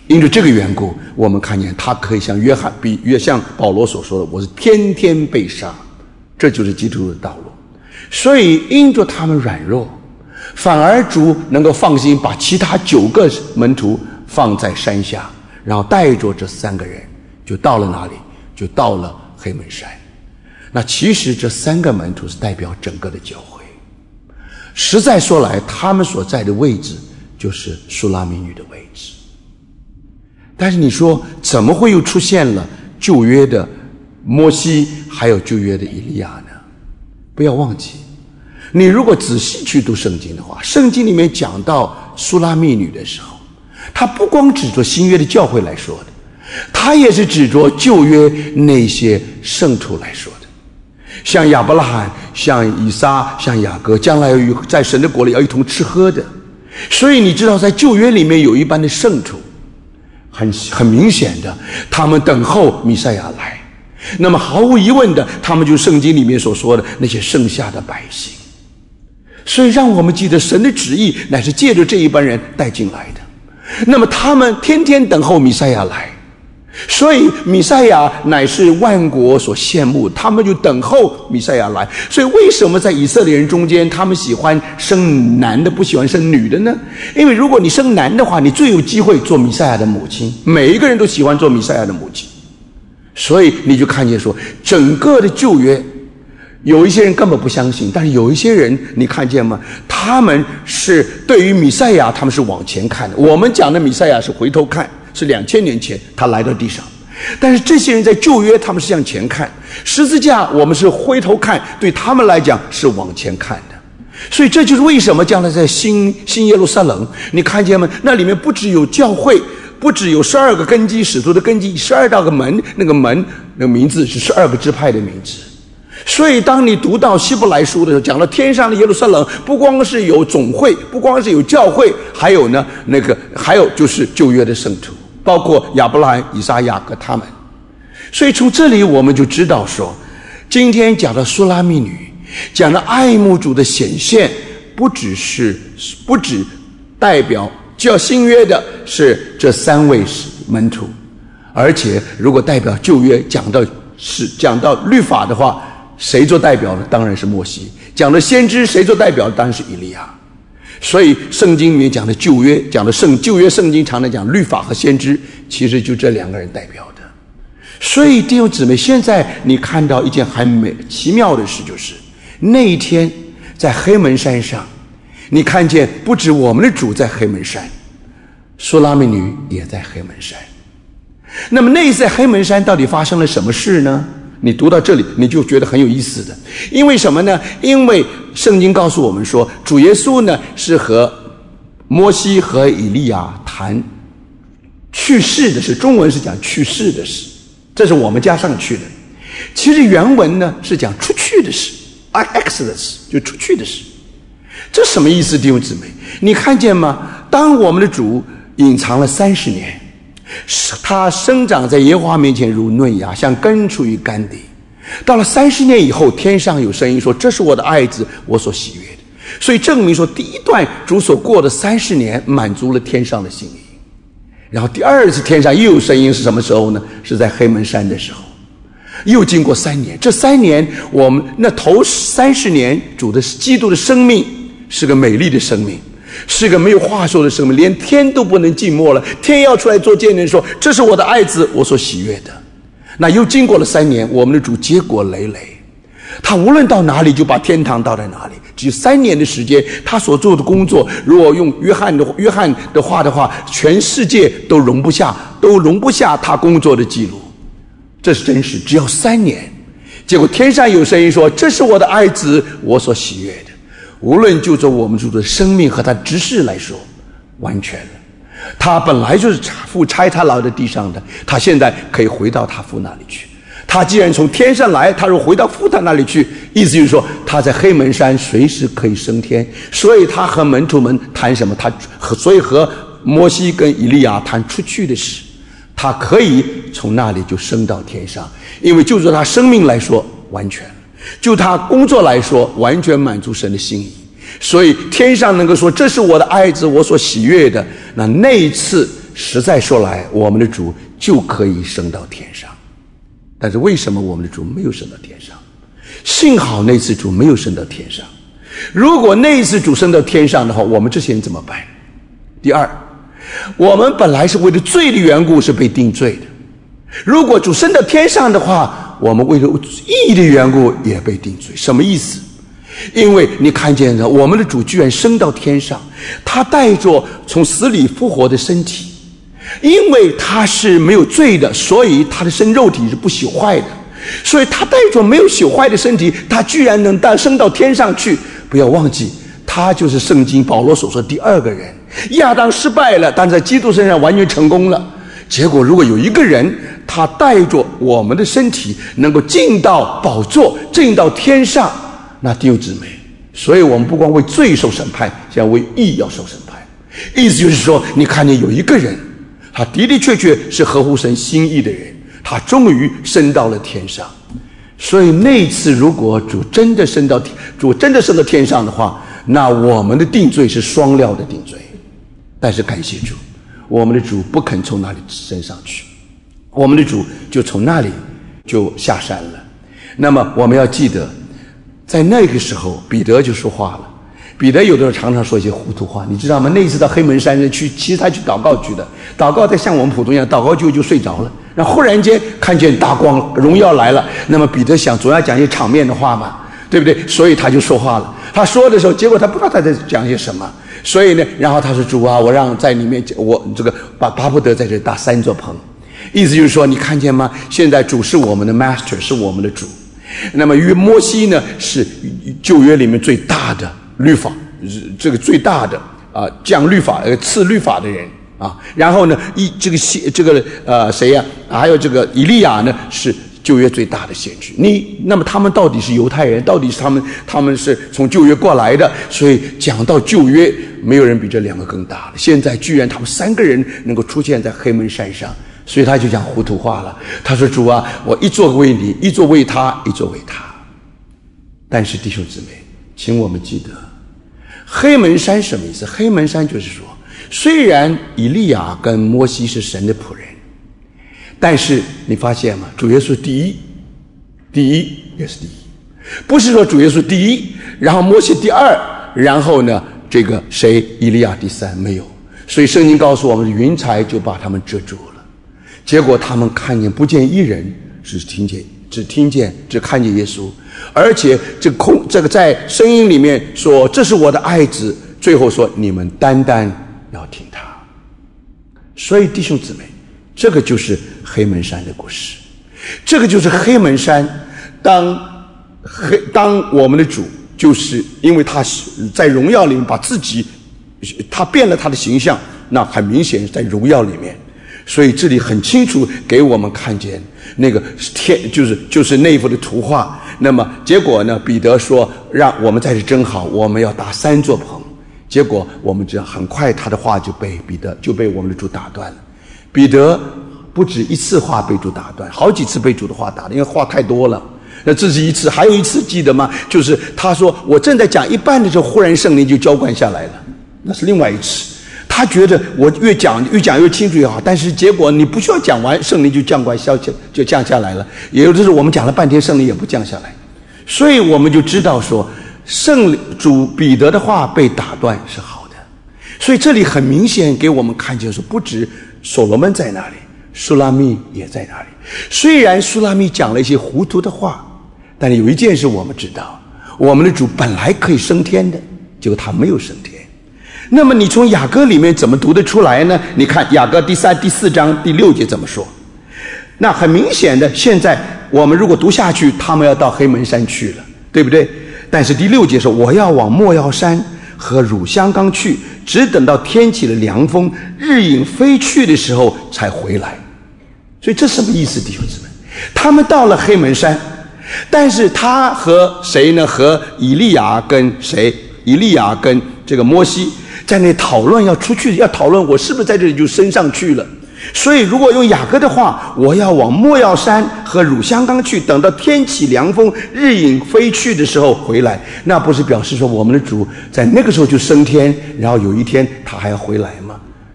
[SPEAKER 1] 因着这个缘故，我们看见他可以像约翰比约像保罗所说的，我是天天被杀，这就是基督的道路。所以因着他们软弱，反而主能够放心把其他九个门徒放在山下，然后带着这三个人就到了哪里？就到了黑门山。那其实这三个门徒是代表整个的教会，实在说来，他们所在的位置就是书拉密女的位置。但是你说怎么会又出现了旧约的摩西还有旧约的以利亚呢？不要忘记，你如果仔细去读圣经的话，圣经里面讲到书拉密女的时候，他不光指着新约的教会来说的，他也是指着旧约那些圣徒来说的，像亚伯拉罕，像以撒，像雅各，将来有在神的国里要一同吃喝的。所以你知道在旧约里面有一般的圣徒，很很明显的，他们等候弥赛亚来。那么毫无疑问的，他们就是圣经里面所说的那些剩下的百姓。所以让我们记得，神的旨意乃是借着这一班人带进来的。那么他们天天等候弥赛亚来，所以弥赛亚乃是万国所羡慕，他们就等候弥赛亚来。所以为什么在以色列人中间，他们喜欢生男的，不喜欢生女的呢？因为如果你生男的话，你最有机会做弥赛亚的母亲，每一个人都喜欢做弥赛亚的母亲。所以你就看见说，整个的旧约有一些人根本不相信，但是有一些人你看见吗？他们是对于弥赛亚他们是往前看的。我们讲的弥赛亚是回头看，是两千年前他来到地上，但是这些人在旧约他们是向前看，十字架我们是回头看，对他们来讲是往前看的。所以这就是为什么将来在新新耶路撒冷，你看见吗？那里面不只有教会，不只有十二个根基，使徒的根基，十二道个门，那个门那个名字是十二个支派的名字。所以当你读到希伯来书的时候，讲到天上的耶路撒冷，不光是有总会，不光是有教会，还有呢那个还有就是旧约的圣徒，包括亚伯拉罕、以撒、雅各他们。所以从这里我们就知道说，今天讲到书拉密女，讲到爱慕主的显现，不只是不只代表叫新约的是这三位门徒，而且如果代表旧约，讲到是讲到律法的话，谁做代表呢？当然是摩西。讲的先知，谁做代表？当然是以利亚。所以圣经里面讲的旧约，讲的圣旧约圣经常常讲律法和先知，其实就这两个人代表的。所以弟兄姊妹，现在你看到一件很美奇妙的事，就是那一天在黑门山上，你看见不止我们的主在黑门山，书拉密女也在黑门山。那么那一次在黑门山到底发生了什么事呢？你读到这里你就觉得很有意思的。因为什么呢？因为圣经告诉我们说，主耶稣呢是和摩西和以利亚谈去世的事，中文是讲去世的事，这是我们加上去的。其实原文呢是讲出去的事， Exodus 就出去的事。这什么意思，弟兄姊妹？你看见吗？当我们的主隐藏了三十年，他生长在耶和华面前如嫩芽，像根出于干地。到了三十年以后，天上有声音说，这是我的爱子，我所喜悦的。所以证明说，第一段主所过的三十年满足了天上的心意。然后第二次天上又有声音是什么时候呢？是在黑门山的时候。又经过三年，这三年我们那头三十年主的基督的生命是个美丽的生命，是个没有话说的生命，连天都不能静默了，天要出来做见证说，这是我的爱子，我所喜悦的。那又经过了三年，我们的主结果累累，他无论到哪里就把天堂倒在哪里。只有三年的时间，他所做的工作，如果用约翰的约翰的话的话，全世界都容不下都容不下他工作的记录。这是真实，只要三年。结果天上有声音说，这是我的爱子，我所喜悦的。无论就着我们主的生命和他职事来说，完全了。他本来就是父差他来到地上的，他现在可以回到他父那里去。他既然从天上来，他若回到父他那里去，意思就是说他在黑门山随时可以升天。所以他和门徒们谈什么？他所以和摩西跟以利亚谈出去的事，他可以从那里就升到天上。因为就着他生命来说完全了，就他工作来说完全满足神的心意。所以天上能够说这是我的爱子，我所喜悦的，那那一次实在说来，我们的主就可以升到天上。但是为什么我们的主没有升到天上？幸好那次主没有升到天上。如果那一次主升到天上的话，我们这些人怎么办？第二，我们本来是为了罪的缘故是被定罪的，如果主升到天上的话，我们为了义的缘故也被定罪。什么意思？因为你看见了我们的主居然升到天上，他带着从死里复活的身体，因为他是没有罪的，所以他的身肉体是不朽坏的，所以他带着没有朽坏的身体，他居然能到升到天上去。不要忘记，他就是圣经保罗所说的第二个人。亚当失败了，但在基督身上完全成功了。结果如果有一个人，他带着我们的身体能够进到宝座，进到天上，那弟兄姊妹，所以我们不光为罪受审判，现在为义要受审判。意思就是说，你看见有一个人，他的的确确是合乎神心意的人，他终于升到了天上。所以那一次如果主真的升到主真的升到天上的话，那我们的定罪是双料的定罪。但是感谢主，我们的主不肯从那里升上去，我们的主就从那里就下山了。那么我们要记得，在那个时候彼得就说话了。彼得有的时候常常说一些糊涂话，你知道吗？那一次到黑门山去，其实他去祷告去的，祷告在像我们普通一样，祷告就就睡着了，然后忽然间看见大光，荣耀来了。那么彼得想总要讲一些场面的话嘛，对不对？所以他就说话了。他说的时候，结果他不知道他在讲些什么，所以呢，然后他说：“主啊，我让在里面，我这个巴巴不得在这里搭三座棚。”意思就是说，你看见吗？现在主是我们的 master， 是我们的主。那么约摩西呢，是旧约里面最大的律法，这个最大的啊、呃、降律法呃赐律法的人啊。然后呢，一这个这个呃谁呀、啊？还有这个以利亚呢，是旧约最大的先知。你那么他们到底是犹太人，到底是他们他们是从旧约过来的，所以讲到旧约，没有人比这两个更大了。现在居然他们三个人能够出现在黑门山上。所以他就讲糊涂话了。他说：“主啊，我一座为你，一座为他，一座为他。”但是弟兄姊妹，请我们记得，黑门山什么意思？黑门山就是说，虽然以利亚跟摩西是神的仆人，但是你发现吗？主耶稣第一，第一也是第一，不是说主耶稣第一，然后摩西第二，然后呢，这个谁以利亚第三，没有。所以圣经告诉我们，云彩就把他们遮住了。结果他们看见不见一人，只听见只听见只看见耶稣，而且这个空这个在声音里面说这是我的爱子，最后说你们单单要听他。所以弟兄姊妹，这个就是黑门山的故事，这个就是黑门山。当黑当我们的主，就是因为他在荣耀里面把自己他变了他的形象，那很明显在荣耀里面。所以这里很清楚给我们看见那个天，就是就是那幅的图画。那么结果呢，彼得说让我们在这真好，我们要搭三座棚。结果我们知道很快他的话就被彼得就被我们的主打断了。彼得不止一次话被主打断，好几次被主的话打断，因为话太多了。那这是一次，还有一次记得吗？就是他说我正在讲一半的时候，忽然圣灵就浇灌下来了，那是另外一次。他觉得我越讲越讲越清楚越好，但是结果你不需要讲完，圣灵就降灌消就降下来了。也有的时候我们讲了半天，圣灵也不降下来，所以我们就知道说，圣主彼得的话被打断是好的。所以这里很明显给我们看见说，不止所罗门在那里，苏拉密也在那里。虽然苏拉密讲了一些糊涂的话，但是有一件事我们知道，我们的主本来可以升天的，结果他没有升天。那么你从雅歌里面怎么读得出来呢？你看雅歌第三第四章第六节怎么说？那很明显的，现在我们如果读下去，他们要到黑门山去了，对不对？但是第六节说，我要往莫药山和乳香冈去，只等到天起了凉风，日影飞去的时候才回来。所以这什么意思，弟兄姊妹？他们到了黑门山，但是他和谁呢？和以利亚跟谁？以利亚跟这个摩西在那讨论要出去，要讨论我是不是在这里就升上去了。所以如果用雅歌的话，我要往莫药山和乳香冈去，等到天起凉风，日影飞去的时候回来，那不是表示说我们的主在那个时候就升天，然后有一天他还要回来吗？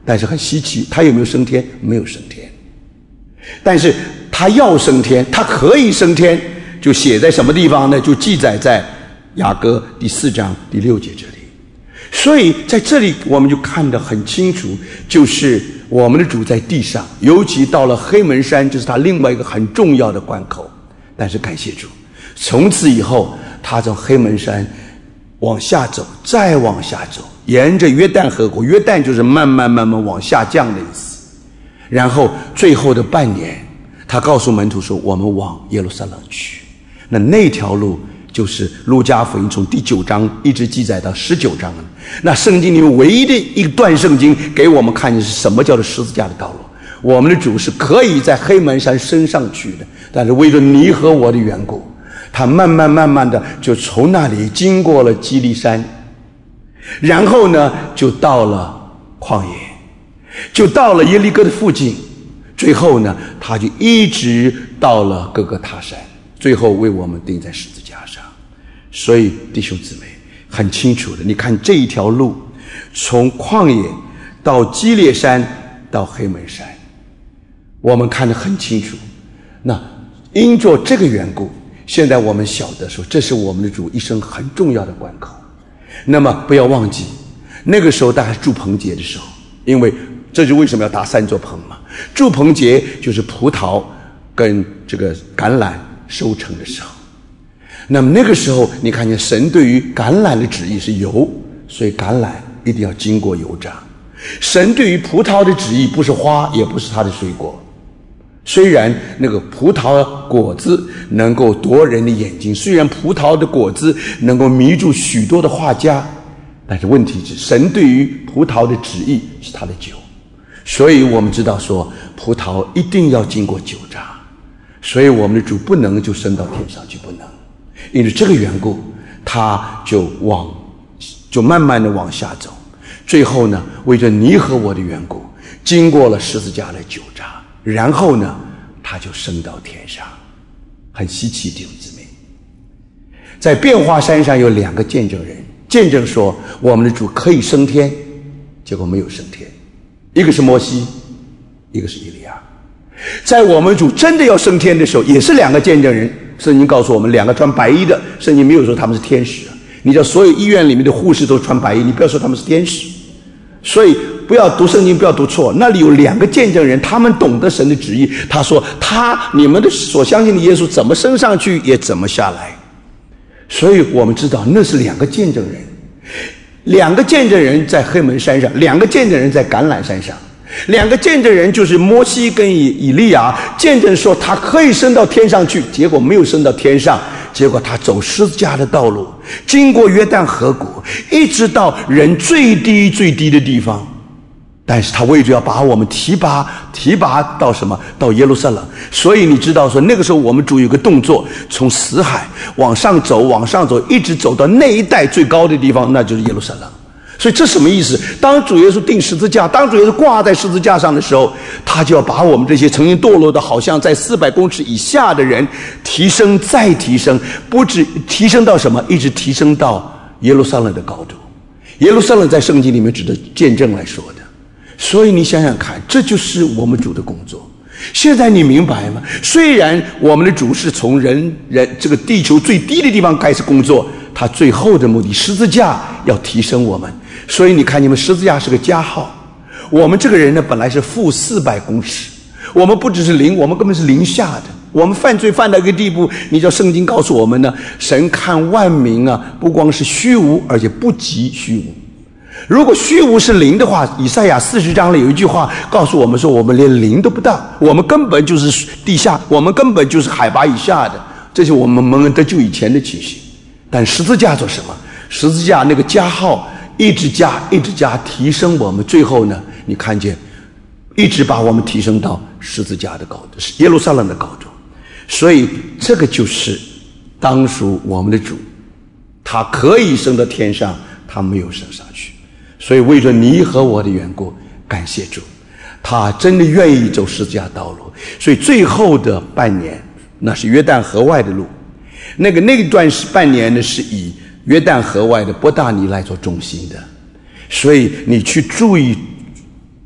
[SPEAKER 1] 但是很稀奇，他有没有升天？没有升天。但是他要升天，他可以升天，就写在什么地方呢？就记载在雅歌第四章第六节这里。所以在这里我们就看得很清楚，就是我们的主在地上，尤其到了黑门山，就是他另外一个很重要的关口。但是感谢主，从此以后他从黑门山往下走，再往下走，沿着约旦河谷，约旦就是慢慢慢慢往下降的意思。然后最后的半年，他告诉门徒说，我们往耶路撒冷去。那那条路就是路加福音从第九章一直记载到十九章。那圣经里面唯一的一段圣经给我们看见是什么叫做十字架的道路。我们的主是可以在黑门山升上去的，但是为了你和我的缘故，他慢慢慢慢的就从那里经过了基利山，然后呢就到了旷野，就到了耶利哥的附近，最后呢他就一直到了各个他山，最后为我们钉在十字架上。所以弟兄姊妹很清楚的，你看这一条路从旷野到基列山到黑门山，我们看得很清楚。那因着这个缘故，现在我们晓得说，这是我们的主一生很重要的关口。那么不要忘记，那个时候大概是住棚节的时候，因为这就为什么要搭三座棚嘛。住棚节就是葡萄跟这个橄榄收成的时候。那么那个时候你看见神对于橄榄的旨意是油，所以橄榄一定要经过油炸。神对于葡萄的旨意不是花，也不是它的水果。虽然那个葡萄果子能够夺人的眼睛，虽然葡萄的果子能够迷住许多的画家，但是问题是神对于葡萄的旨意是他的酒。所以我们知道说葡萄一定要经过酒榨，所以我们的主不能就升到天上去，不能。因为这个缘故，他就往就慢慢的往下走，最后呢为着你和我的缘故，经过了十字架的酒榨，然后呢他就升到天上。很稀奇，弟兄姊妹，在变化山上有两个见证人见证说我们的主可以升天，结果没有升天，一个是摩西，一个是以利亚。在我们主真的要升天的时候，也是两个见证人。圣经告诉我们，两个穿白衣的，圣经没有说他们是天使。你知道所有医院里面的护士都穿白衣，你不要说他们是天使。所以不要读圣经，不要读错。那里有两个见证人，他们懂得神的旨意。他说他你们的所相信的耶稣怎么升上去也怎么下来。所以我们知道那是两个见证人，两个见证人在黑门山上，两个见证人在橄榄山上。两个见证人就是摩西跟以以利亚，见证说他可以升到天上去，结果没有升到天上，结果他走十字架的道路，经过约旦河谷，一直到人最低最低的地方。但是他为着要把我们提拔提拔到什么？到耶路撒冷。所以你知道说那个时候我们主有个动作，从死海往上走往上走，一直走到那一带最高的地方，那就是耶路撒冷。所以这什么意思？当主耶稣钉十字架，当主耶稣挂在十字架上的时候，他就要把我们这些曾经堕落的好像在四百公尺以下的人提升再提升，不止提升到什么，一直提升到耶路撒冷的高度。耶路撒冷在圣经里面指的见证来说的。所以你想想看，这就是我们主的工作。现在你明白吗？虽然我们的主是从人人这个地球最低的地方开始工作，他最后的目的十字架要提升我们。所以你看，你们十字架是个加号。我们这个人呢，本来是负四百公尺，我们不只是零，我们根本是零下的。我们犯罪犯到一个地步，你知道圣经告诉我们呢，神看万民啊，不光是虚无，而且不及虚无。如果虚无是零的话，以赛亚四十章里有一句话告诉我们说，我们连零都不到，我们根本就是地下，我们根本就是海拔以下的。这是我们蒙恩得救以前的情形。但十字架做什么？十字架那个加号一直加一直加，提升我们，最后呢你看见一直把我们提升到十字架的高度，耶路撒冷的高度。所以这个就是当属我们的主，他可以升到天上，他没有升上去。所以为着你和我的缘故，感谢主，他真的愿意走十字架道路。所以最后的半年，那是约旦河外的路，那个那段是半年呢，是以约旦河外的伯大尼来做中心的。所以你去注意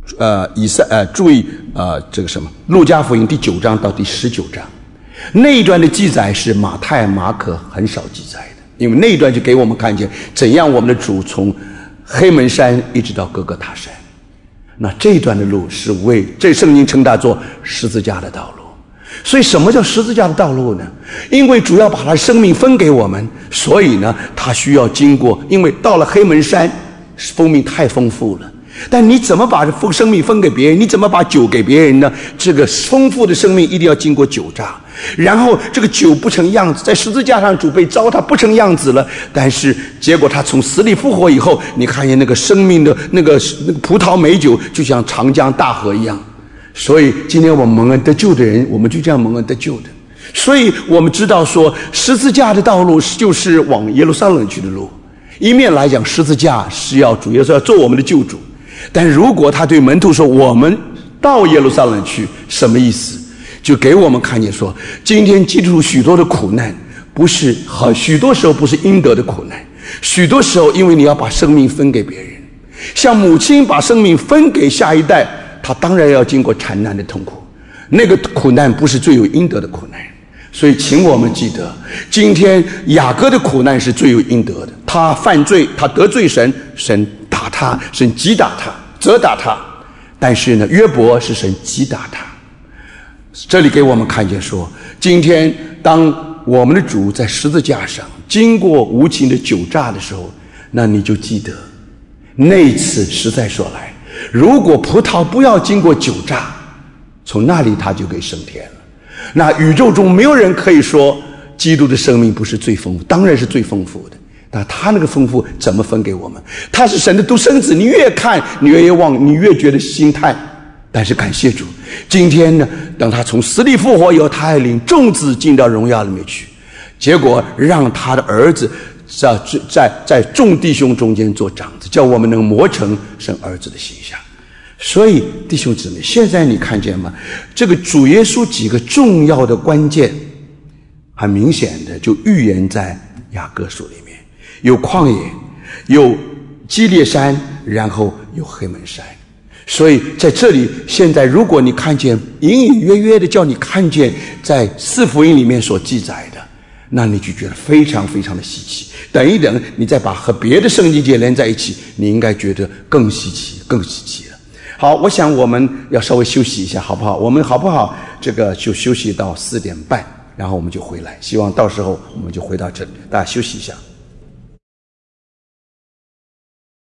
[SPEAKER 1] 呃以赛呃注意呃这个什么路加福音第九章到第十九章那一段的记载是马太马可很少记载的，因为那一段就给我们看见怎样我们的主从黑门山一直到哥哥塔山。那这一段的路是为这圣经称它做十字架的道路。所以什么叫十字架的道路呢？因为主要把他生命分给我们，所以呢他需要经过，因为到了黑门山生命太丰富了，但你怎么把生命分给别人，你怎么把酒给别人呢？这个丰富的生命一定要经过酒榨，然后这个酒不成样子，在十字架上主被糟蹋不成样子了，但是结果他从死里复活以后，你看见那个生命的那个那个葡萄美酒就像长江大河一样。所以今天我们蒙恩得救的人，我们就这样蒙恩得救的。所以我们知道说十字架的道路就是往耶路撒冷去的路，一面来讲十字架是要主耶稣要做我们的救主，但如果他对门徒说我们到耶路撒冷去，什么意思？就给我们看见说今天基督徒许多的苦难不是好，许多时候不是应得的苦难，许多时候因为你要把生命分给别人，像母亲把生命分给下一代，他当然要经过惨难的痛苦，那个苦难不是最有应得的苦难。所以请我们记得，今天雅各的苦难是最有应得的，他犯罪，他得罪神，神打他，神击打他，责打他。但是呢，约伯是神击打他。这里给我们看见说，今天当我们的主在十字架上经过无情的酒榨的时候，那你就记得那一次实在说来，如果葡萄不要经过酒榨，从那里他就可以升天了。那宇宙中没有人可以说基督的生命不是最丰富，当然是最丰富的，但他那个丰富怎么分给我们？他是神的独生子，你越看你越望，你越觉得心叹。但是感谢主，今天呢，等他从死里复活以后，他还领众子进到荣耀里面去，结果让他的儿子在在在众弟兄中间做长子，叫我们能磨成神儿子的形象。所以弟兄姊妹，现在你看见吗？这个主耶稣几个重要的关键很明显的就预言在雅各书里面，有旷野，有基列山，然后有黑门山。所以在这里现在如果你看见隐隐约约的叫你看见在四福音里面所记载的，那你就觉得非常非常的稀奇。等一等，你再把和别的圣经节连在一起，你应该觉得更稀奇更稀奇了。好，我想我们要稍微休息一下好不好？我们好不好这个就休息到四点半，然后我们就回来，希望到时候我们就回到这里，大家休息一下。